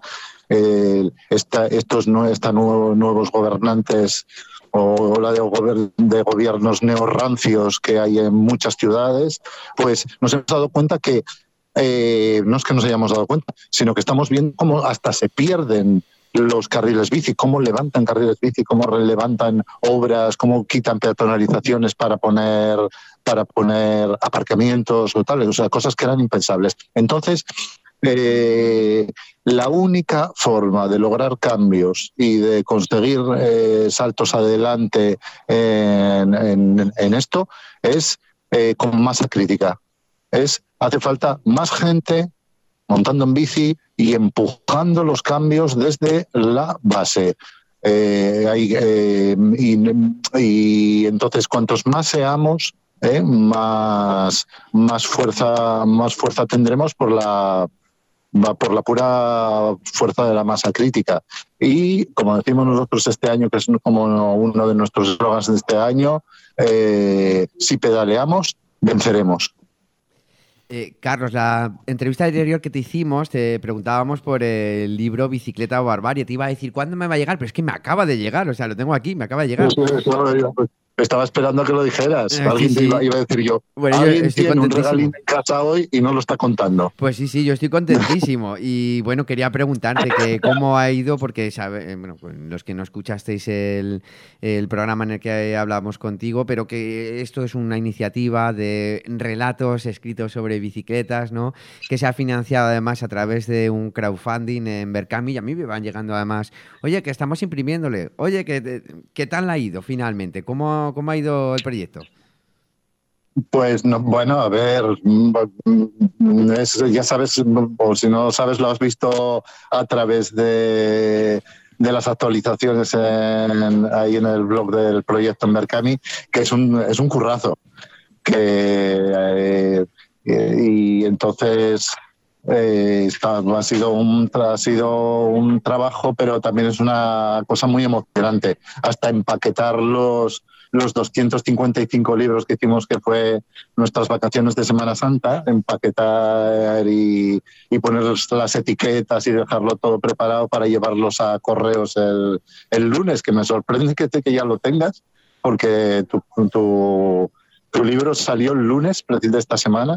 estos nuevos gobernantes o la de gobiernos neorrancios que hay en muchas ciudades, pues nos hemos dado cuenta que no es que nos hayamos dado cuenta, sino que estamos viendo cómo hasta se pierden los carriles bici, cómo levantan carriles bici, cómo levantan obras, cómo quitan peatonalizaciones para poner aparcamientos o tales, o sea, cosas que eran impensables. Entonces, la única forma de lograr cambios y de conseguir saltos adelante en esto es con masa crítica. Hace falta más gente montando en bici y empujando los cambios desde la base. Y entonces, cuantos más seamos, más fuerza tendremos por la pura fuerza de la masa crítica. Y, como decimos nosotros este año, que es como uno de nuestros eslogans de este año, si pedaleamos, venceremos. Carlos, la entrevista anterior que te hicimos, te preguntábamos por el libro Bicicleta o Barbarie. Te iba a decir, ¿cuándo me va a llegar? Pero es que me acaba de llegar, o sea, lo tengo aquí, me acaba de llegar. Estaba esperando a que lo dijeras. Alguien Sí, te sí. iba a decir yo. Bueno, yo Alguien estoy tiene un contentísimo. regalín en casa hoy y no lo está contando. Pues sí, yo estoy contentísimo. Y bueno, quería preguntarte que cómo ha ido, porque bueno, pues los que no escuchasteis el programa en el que hablamos contigo, pero que esto es una iniciativa de relatos escritos sobre bicicletas, ¿no? Que se ha financiado además a través de un crowdfunding en Berkami. Y a mí me van llegando además, oye, que estamos imprimiéndole, oye, ¿qué tal ha ido finalmente? ¿Cómo ha ido el proyecto? Pues no, bueno, a ver, ya sabes, o si no sabes, lo has visto a través de las actualizaciones ahí en el blog del proyecto en Berkami, que es un currazo. Y entonces ha sido un trabajo, pero también es una cosa muy emocionante. Hasta empaquetar los 255 libros que hicimos, que fue nuestras vacaciones de Semana Santa, empaquetar y poner las etiquetas y dejarlo todo preparado para llevarlos a correos el lunes, que me sorprende que ya lo tengas, porque tu libro salió el lunes de esta semana.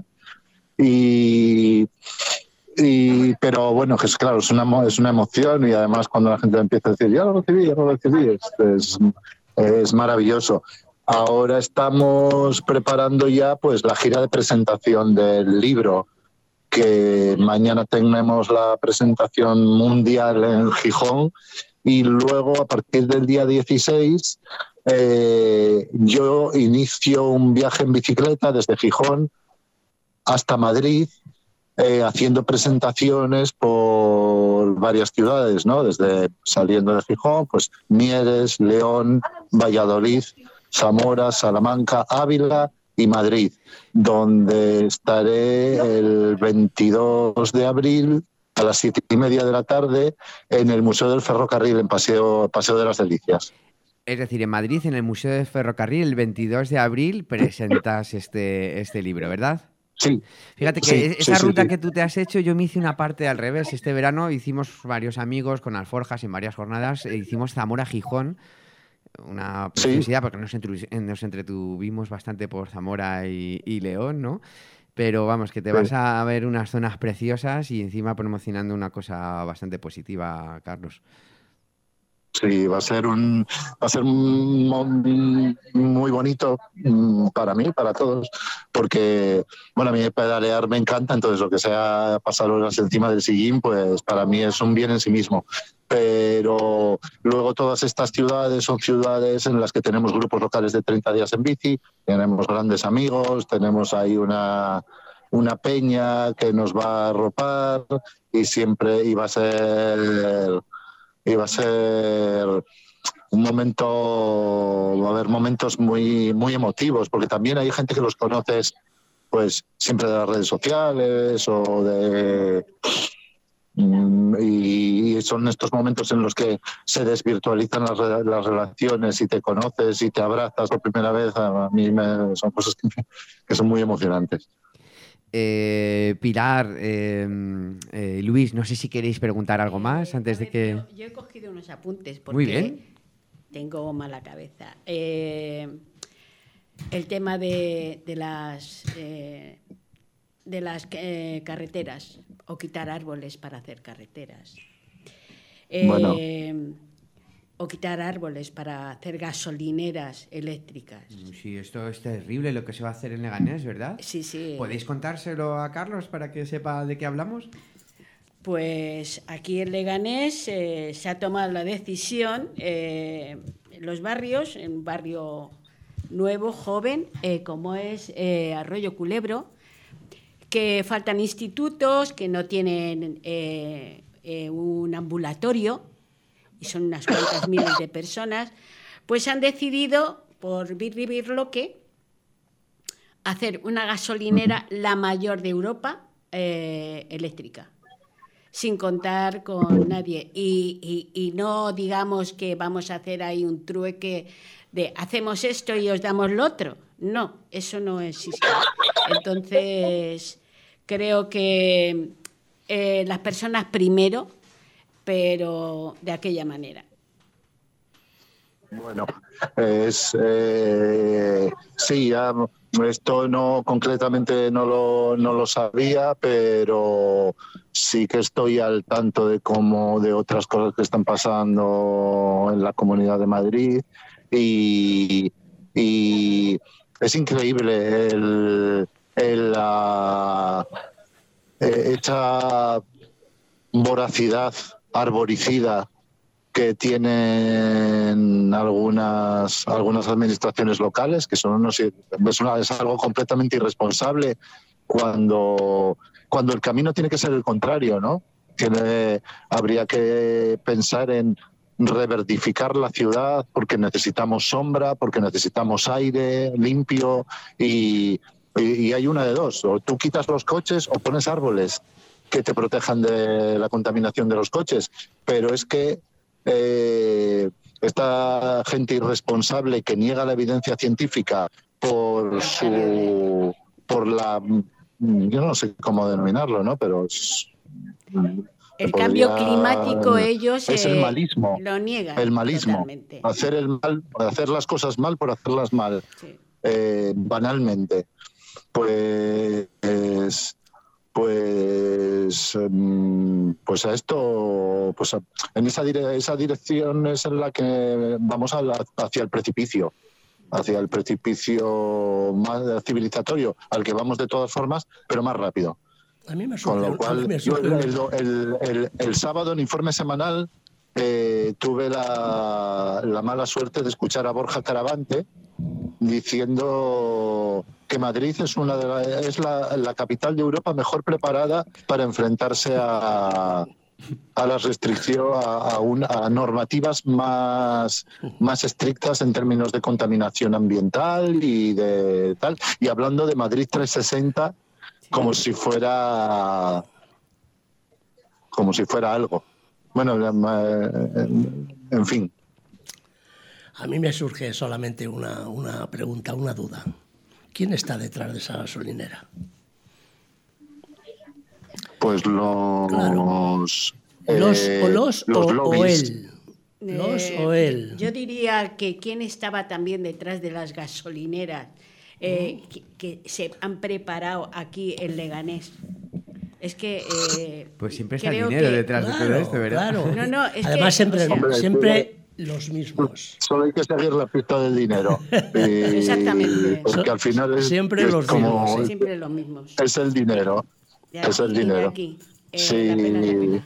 Pero bueno, que claro, es una emoción, y además cuando la gente empieza a decir ya lo recibí, es maravilloso. Ahora estamos preparando ya pues la gira de presentación del libro, que mañana tenemos la presentación mundial en Gijón, y luego a partir del día 16 yo inicio un viaje en bicicleta desde Gijón hasta Madrid, haciendo presentaciones por varias ciudades, ¿no? Desde saliendo de Gijón, pues Mieres, León, Valladolid, Zamora, Salamanca, Ávila y Madrid, donde estaré el 22 de abril a las 7:30 de la tarde en el Museo del Ferrocarril, en Paseo de las Delicias. Es decir, en Madrid, en el Museo del Ferrocarril, el 22 de abril presentas este libro, ¿verdad? Sí. Fíjate que esa ruta que tú te has hecho, yo me hice una parte al revés. Este verano hicimos varios amigos con alforjas en varias jornadas, hicimos Zamora-Gijón, una preciosidad, porque nos entretuvimos bastante por Zamora y León, ¿no? Pero vamos, que te vas a ver unas zonas preciosas y encima promocionando una cosa bastante positiva, Carlos. Sí, va a ser muy bonito para mí, para todos, porque bueno, a mí pedalear me encanta, entonces lo que sea pasar horas encima del sillín, pues para mí es un bien en sí mismo. Pero luego todas estas ciudades son ciudades en las que tenemos grupos locales de 30 días en bici, tenemos grandes amigos, tenemos ahí una peña que nos va a arropar, y siempre iba a ser un momento, va a haber momentos muy, muy emotivos, porque también hay gente que los conoces pues siempre de las redes sociales y son estos momentos en los que se desvirtualizan las relaciones y te conoces y te abrazas por primera vez. A mí son cosas que son muy emocionantes. Pilar, Luis, no sé si queréis preguntar algo más antes de que... Yo he cogido unos apuntes porque Muy bien. Tengo mala cabeza. El tema de las carreteras, o quitar árboles para hacer carreteras. Bueno. O quitar árboles para hacer gasolineras eléctricas. Sí, esto es terrible lo que se va a hacer en Leganés, ¿verdad? Sí. ¿Podéis contárselo a Carlos para que sepa de qué hablamos? Pues aquí en Leganés se ha tomado la decisión, en los barrios, en un barrio nuevo, joven, como es Arroyo Culebro, que faltan institutos, que no tienen un ambulatorio, y son unas cuantas miles de personas, pues han decidido, por Birlibirloque, hacer una gasolinera, la mayor de Europa, eléctrica, sin contar con nadie. Y no digamos que vamos a hacer ahí un trueque de hacemos esto y os damos lo otro. No, eso no existe. Entonces, creo que las personas primero, pero de aquella manera. Bueno, sí, ya, esto no concretamente no lo sabía, pero sí que estoy al tanto de otras cosas que están pasando en la Comunidad de Madrid y es increíble esa voracidad arboricida que tienen algunas administraciones locales, que es algo completamente irresponsable cuando el camino tiene que ser el contrario, ¿no? Habría que pensar en reverdificar la ciudad porque necesitamos sombra, porque necesitamos aire limpio y hay una de dos: o tú quitas los coches o pones árboles que te protejan de la contaminación de los coches. Pero es que esta gente irresponsable que niega la evidencia científica por la, yo no sé cómo denominarlo, ¿no? Pero el cambio climático ellos es el malismo, lo niegan. El malismo, totalmente. hacer las cosas mal por hacerlas mal, Sí. Banalmente. Pues a esto, en esa dirección es en la que vamos hacia el precipicio más civilizatorio, al que vamos de todas formas, pero más rápido. A mí me Con lo cual, yo el sábado en Informe Semanal tuve la mala suerte de escuchar a Borja Taravante diciendo que Madrid es la capital de Europa mejor preparada para enfrentarse a las restricciones, a normativas más estrictas en términos de contaminación ambiental y de tal, y hablando de Madrid 360 como si fuera algo. Bueno, en fin. A mí me surge solamente una pregunta, una duda. ¿Quién está detrás de esa gasolinera? Pues los lobbies. O él. O él. Yo diría que quién estaba también detrás de las gasolineras que se han preparado aquí en Leganés. Es que pues siempre está el dinero detrás de todo esto, ¿verdad? Claro. No, es además que, siempre los mismos. Solo hay que seguir la pista del dinero. Exactamente. Porque al final siempre es los como, mismos. Siempre los mismos. Es el dinero. Es el dinero. Aquí, sí. la pena.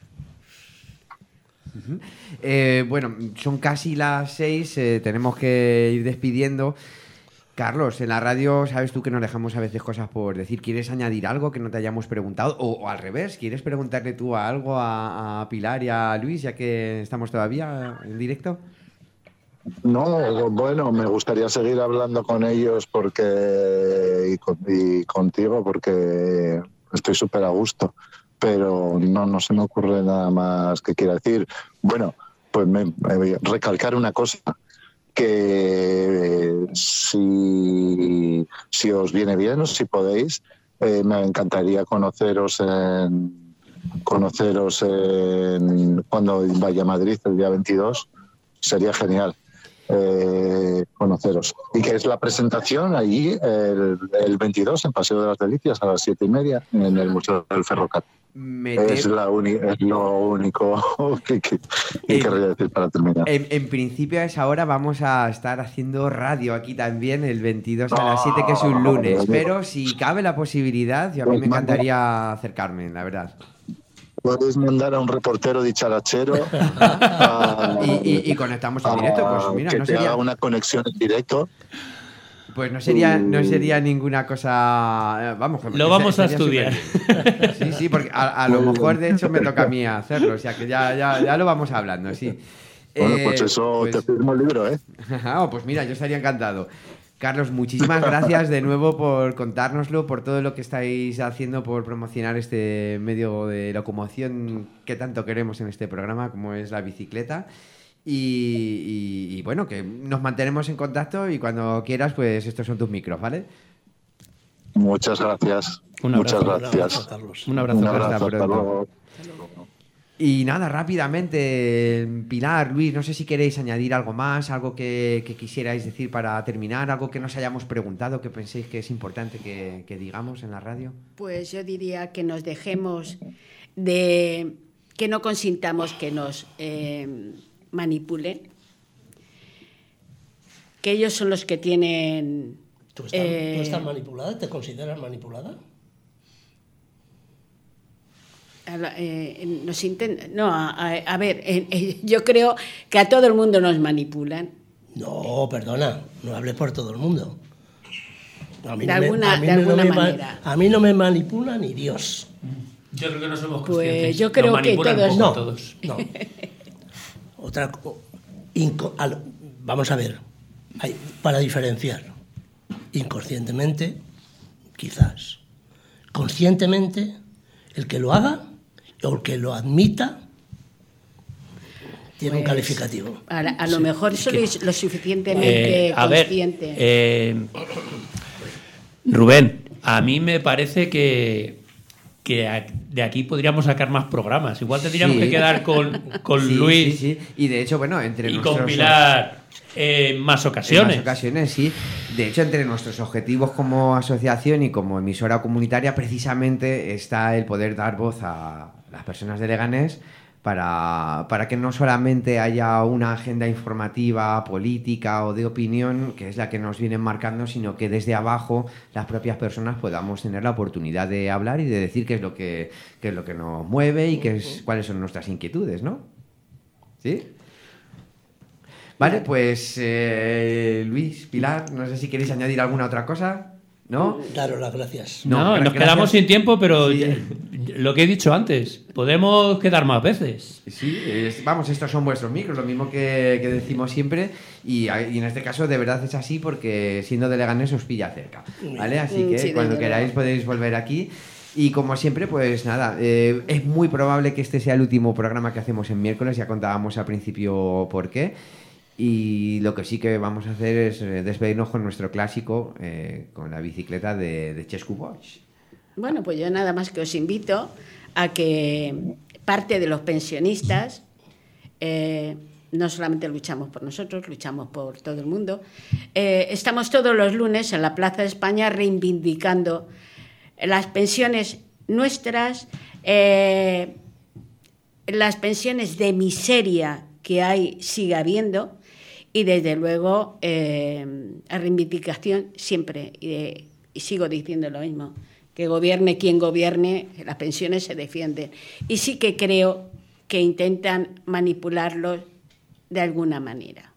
Bueno, son casi las 6, tenemos que ir despidiendo. Carlos, en la radio sabes tú que nos dejamos a veces cosas por decir. ¿Quieres añadir algo que no te hayamos preguntado? O al revés, ¿quieres preguntarle tú algo a Pilar y a Luis, ya que estamos todavía en directo? No, bueno, me gustaría seguir hablando con ellos y contigo porque estoy súper a gusto, pero no se me ocurre nada más que quiera decir. Bueno, pues recalcar una cosa, que si os viene bien o si podéis, me encantaría conoceros cuando vaya a Madrid el día 22, sería genial conoceros. Y que es la presentación allí el 22 en Paseo de las Delicias a las 7:30 en el Museo del Ferrocarril. Es lo único que querría decir para terminar. En principio a esa hora vamos a estar haciendo radio aquí también el 22 a las 7, que es un lunes. Pero si cabe la posibilidad, yo a mí me encantaría acercarme, la verdad. Puedes mandar a un reportero dicharachero y conectamos en directo. Pues mira, que no te sería... haga una conexión en directo. Pues no sería ninguna cosa... Vamos, lo vamos a estudiar. Sí, porque a lo mejor de hecho me toca a mí hacerlo, o sea que ya lo vamos hablando, sí. Bueno, pues eso te firmo el libro, ¿eh? Pues mira, yo estaría encantado. Carlos, muchísimas gracias de nuevo por contárnoslo, por todo lo que estáis haciendo por promocionar este medio de locomoción que tanto queremos en este programa, como es la bicicleta. Y bueno, que nos mantenemos en contacto y cuando quieras, pues estos son tus micros, ¿vale? Muchas gracias. Un abrazo. Muchas gracias. Carlos. Un abrazo. Hasta luego. Y nada, rápidamente, Pilar, Luis, no sé si queréis añadir algo más, algo que quisierais decir para terminar, algo que nos hayamos preguntado, que penséis que es importante que digamos en la radio. Pues yo diría que nos dejemos de... que no consintamos que nos manipulen, que ellos son los que tienen... ¿Tú estás manipulada? ¿Te consideras manipulada? Yo creo que a todo el mundo nos manipulan. No, perdona, no hablé por todo el mundo. De alguna manera. A mí no me manipula ni Dios. Yo creo que no somos conscientes. Pues yo creo que todos. No. Vamos a ver, para diferenciar. Inconscientemente, quizás. Conscientemente, el que lo haga o el que lo admita tiene un calificativo. A lo mejor sois lo suficientemente consciente. Rubén, a mí me parece que de aquí podríamos sacar más programas. Igual tendríamos que quedar con Luis. Sí. Y de hecho, bueno, y con Pilar más ocasiones. En más ocasiones, sí. De hecho, entre nuestros objetivos como asociación y como emisora comunitaria, precisamente está el poder dar voz a las personas de Leganés para que no solamente haya una agenda informativa, política o de opinión, que es la que nos vienen marcando, sino que desde abajo las propias personas podamos tener la oportunidad de hablar y de decir qué es lo que nos mueve y cuáles son nuestras inquietudes, ¿no? ¿Sí? Vale, pues Luis, Pilar, no sé si queréis añadir alguna otra cosa. ¿No? Daros las gracias. No, nos quedamos sin tiempo, pero lo que he dicho antes, podemos quedar más veces. Sí, vamos, estos son vuestros micros, lo mismo que decimos siempre, y en este caso de verdad es así porque siendo de Leganés os pilla cerca, ¿vale? Así que cuando queráis podéis volver aquí. Y como siempre, pues nada, es muy probable que este sea el último programa que hacemos en miércoles, ya contábamos al principio por qué. Y lo que sí que vamos a hacer es despedirnos con nuestro clásico, con la bicicleta de Chescu Bosch. Bueno, pues yo nada más que os invito a que parte de los pensionistas, no solamente luchamos por nosotros, luchamos por todo el mundo. Estamos todos los lunes en la Plaza de España reivindicando las pensiones nuestras, las pensiones de miseria que sigue habiendo. Y desde luego, a reivindicación siempre, y sigo diciendo lo mismo, que gobierne quien gobierne, las pensiones se defienden. Y sí que creo que intentan manipularlos de alguna manera.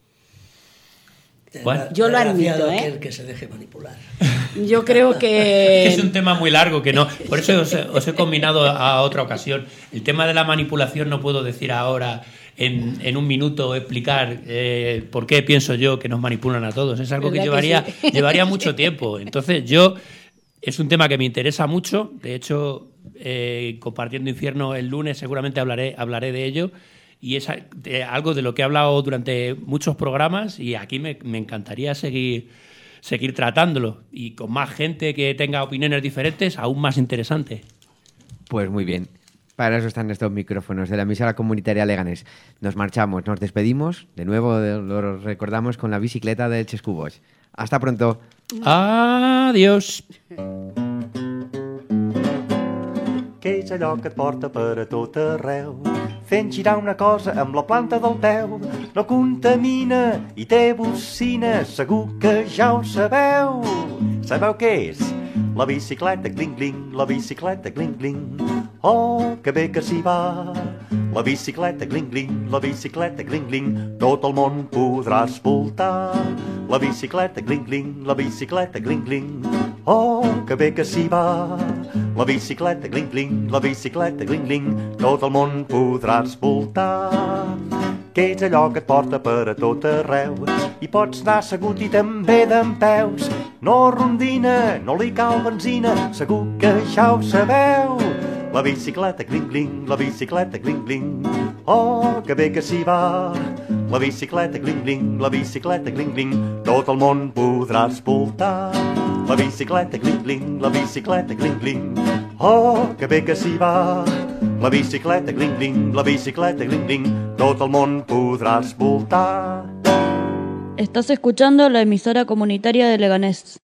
Bueno, yo lo admito, aquel que se deje manipular. Yo creo que... Es un tema muy largo, que no. Por eso os he combinado a otra ocasión. El tema de la manipulación no puedo decir ahora... En un minuto explicar por qué pienso yo que nos manipulan a todos. Es algo que llevaría mucho tiempo. Entonces es un tema que me interesa mucho. De hecho, compartiendo infierno el lunes seguramente hablaré de ello. Y es algo de lo que he hablado durante muchos programas y aquí me encantaría seguir tratándolo. Y con más gente que tenga opiniones diferentes, aún más interesante. Pues muy bien. Para eso están estos micrófonos de la emisora comunitaria Leganés. Nos marchamos, nos despedimos. De nuevo lo recordamos con la bicicleta del Chescu Bosch. Hasta pronto. Adiós. Què és allò que et porta per a tot arreu? Fent girar una cosa amb la planta del peu. No contamina i té bocina, segur que ja ho sabeu. Sabeu què és? La bicicleta cling-cling, la bicicleta cling-cling. Oh, que bé que s'hi va. La bicicleta cling-cling, la bicicleta cling-cling. Tot el món podràs voltar. La bicicleta cling-cling, la bicicleta cling-cling. Oh, que bé que s'hi va. La bicicleta cling-cling, la bicicleta cling-cling. Tot el món podràs voltar. Què és allò que et porta per a tot arreu? I pots anar assegut i també dempeus. No rondina, no li cal benzina, segur que ja ho sabeu. La bicicleta cling-cling, la bicicleta cling-cling. Oh, que bé que s'hi va. La bicicleta cling-cling, la bicicleta cling-cling. Tot el món podràs voltar. La bicicleta cling-cling, la bicicleta cling-cling. Oh, que bé que s'hi va. La bicicleta, gling, gling, la bicicleta, gling, gling, tot el món podràs voltar. Estás escuchando la emisora comunitaria de Leganés.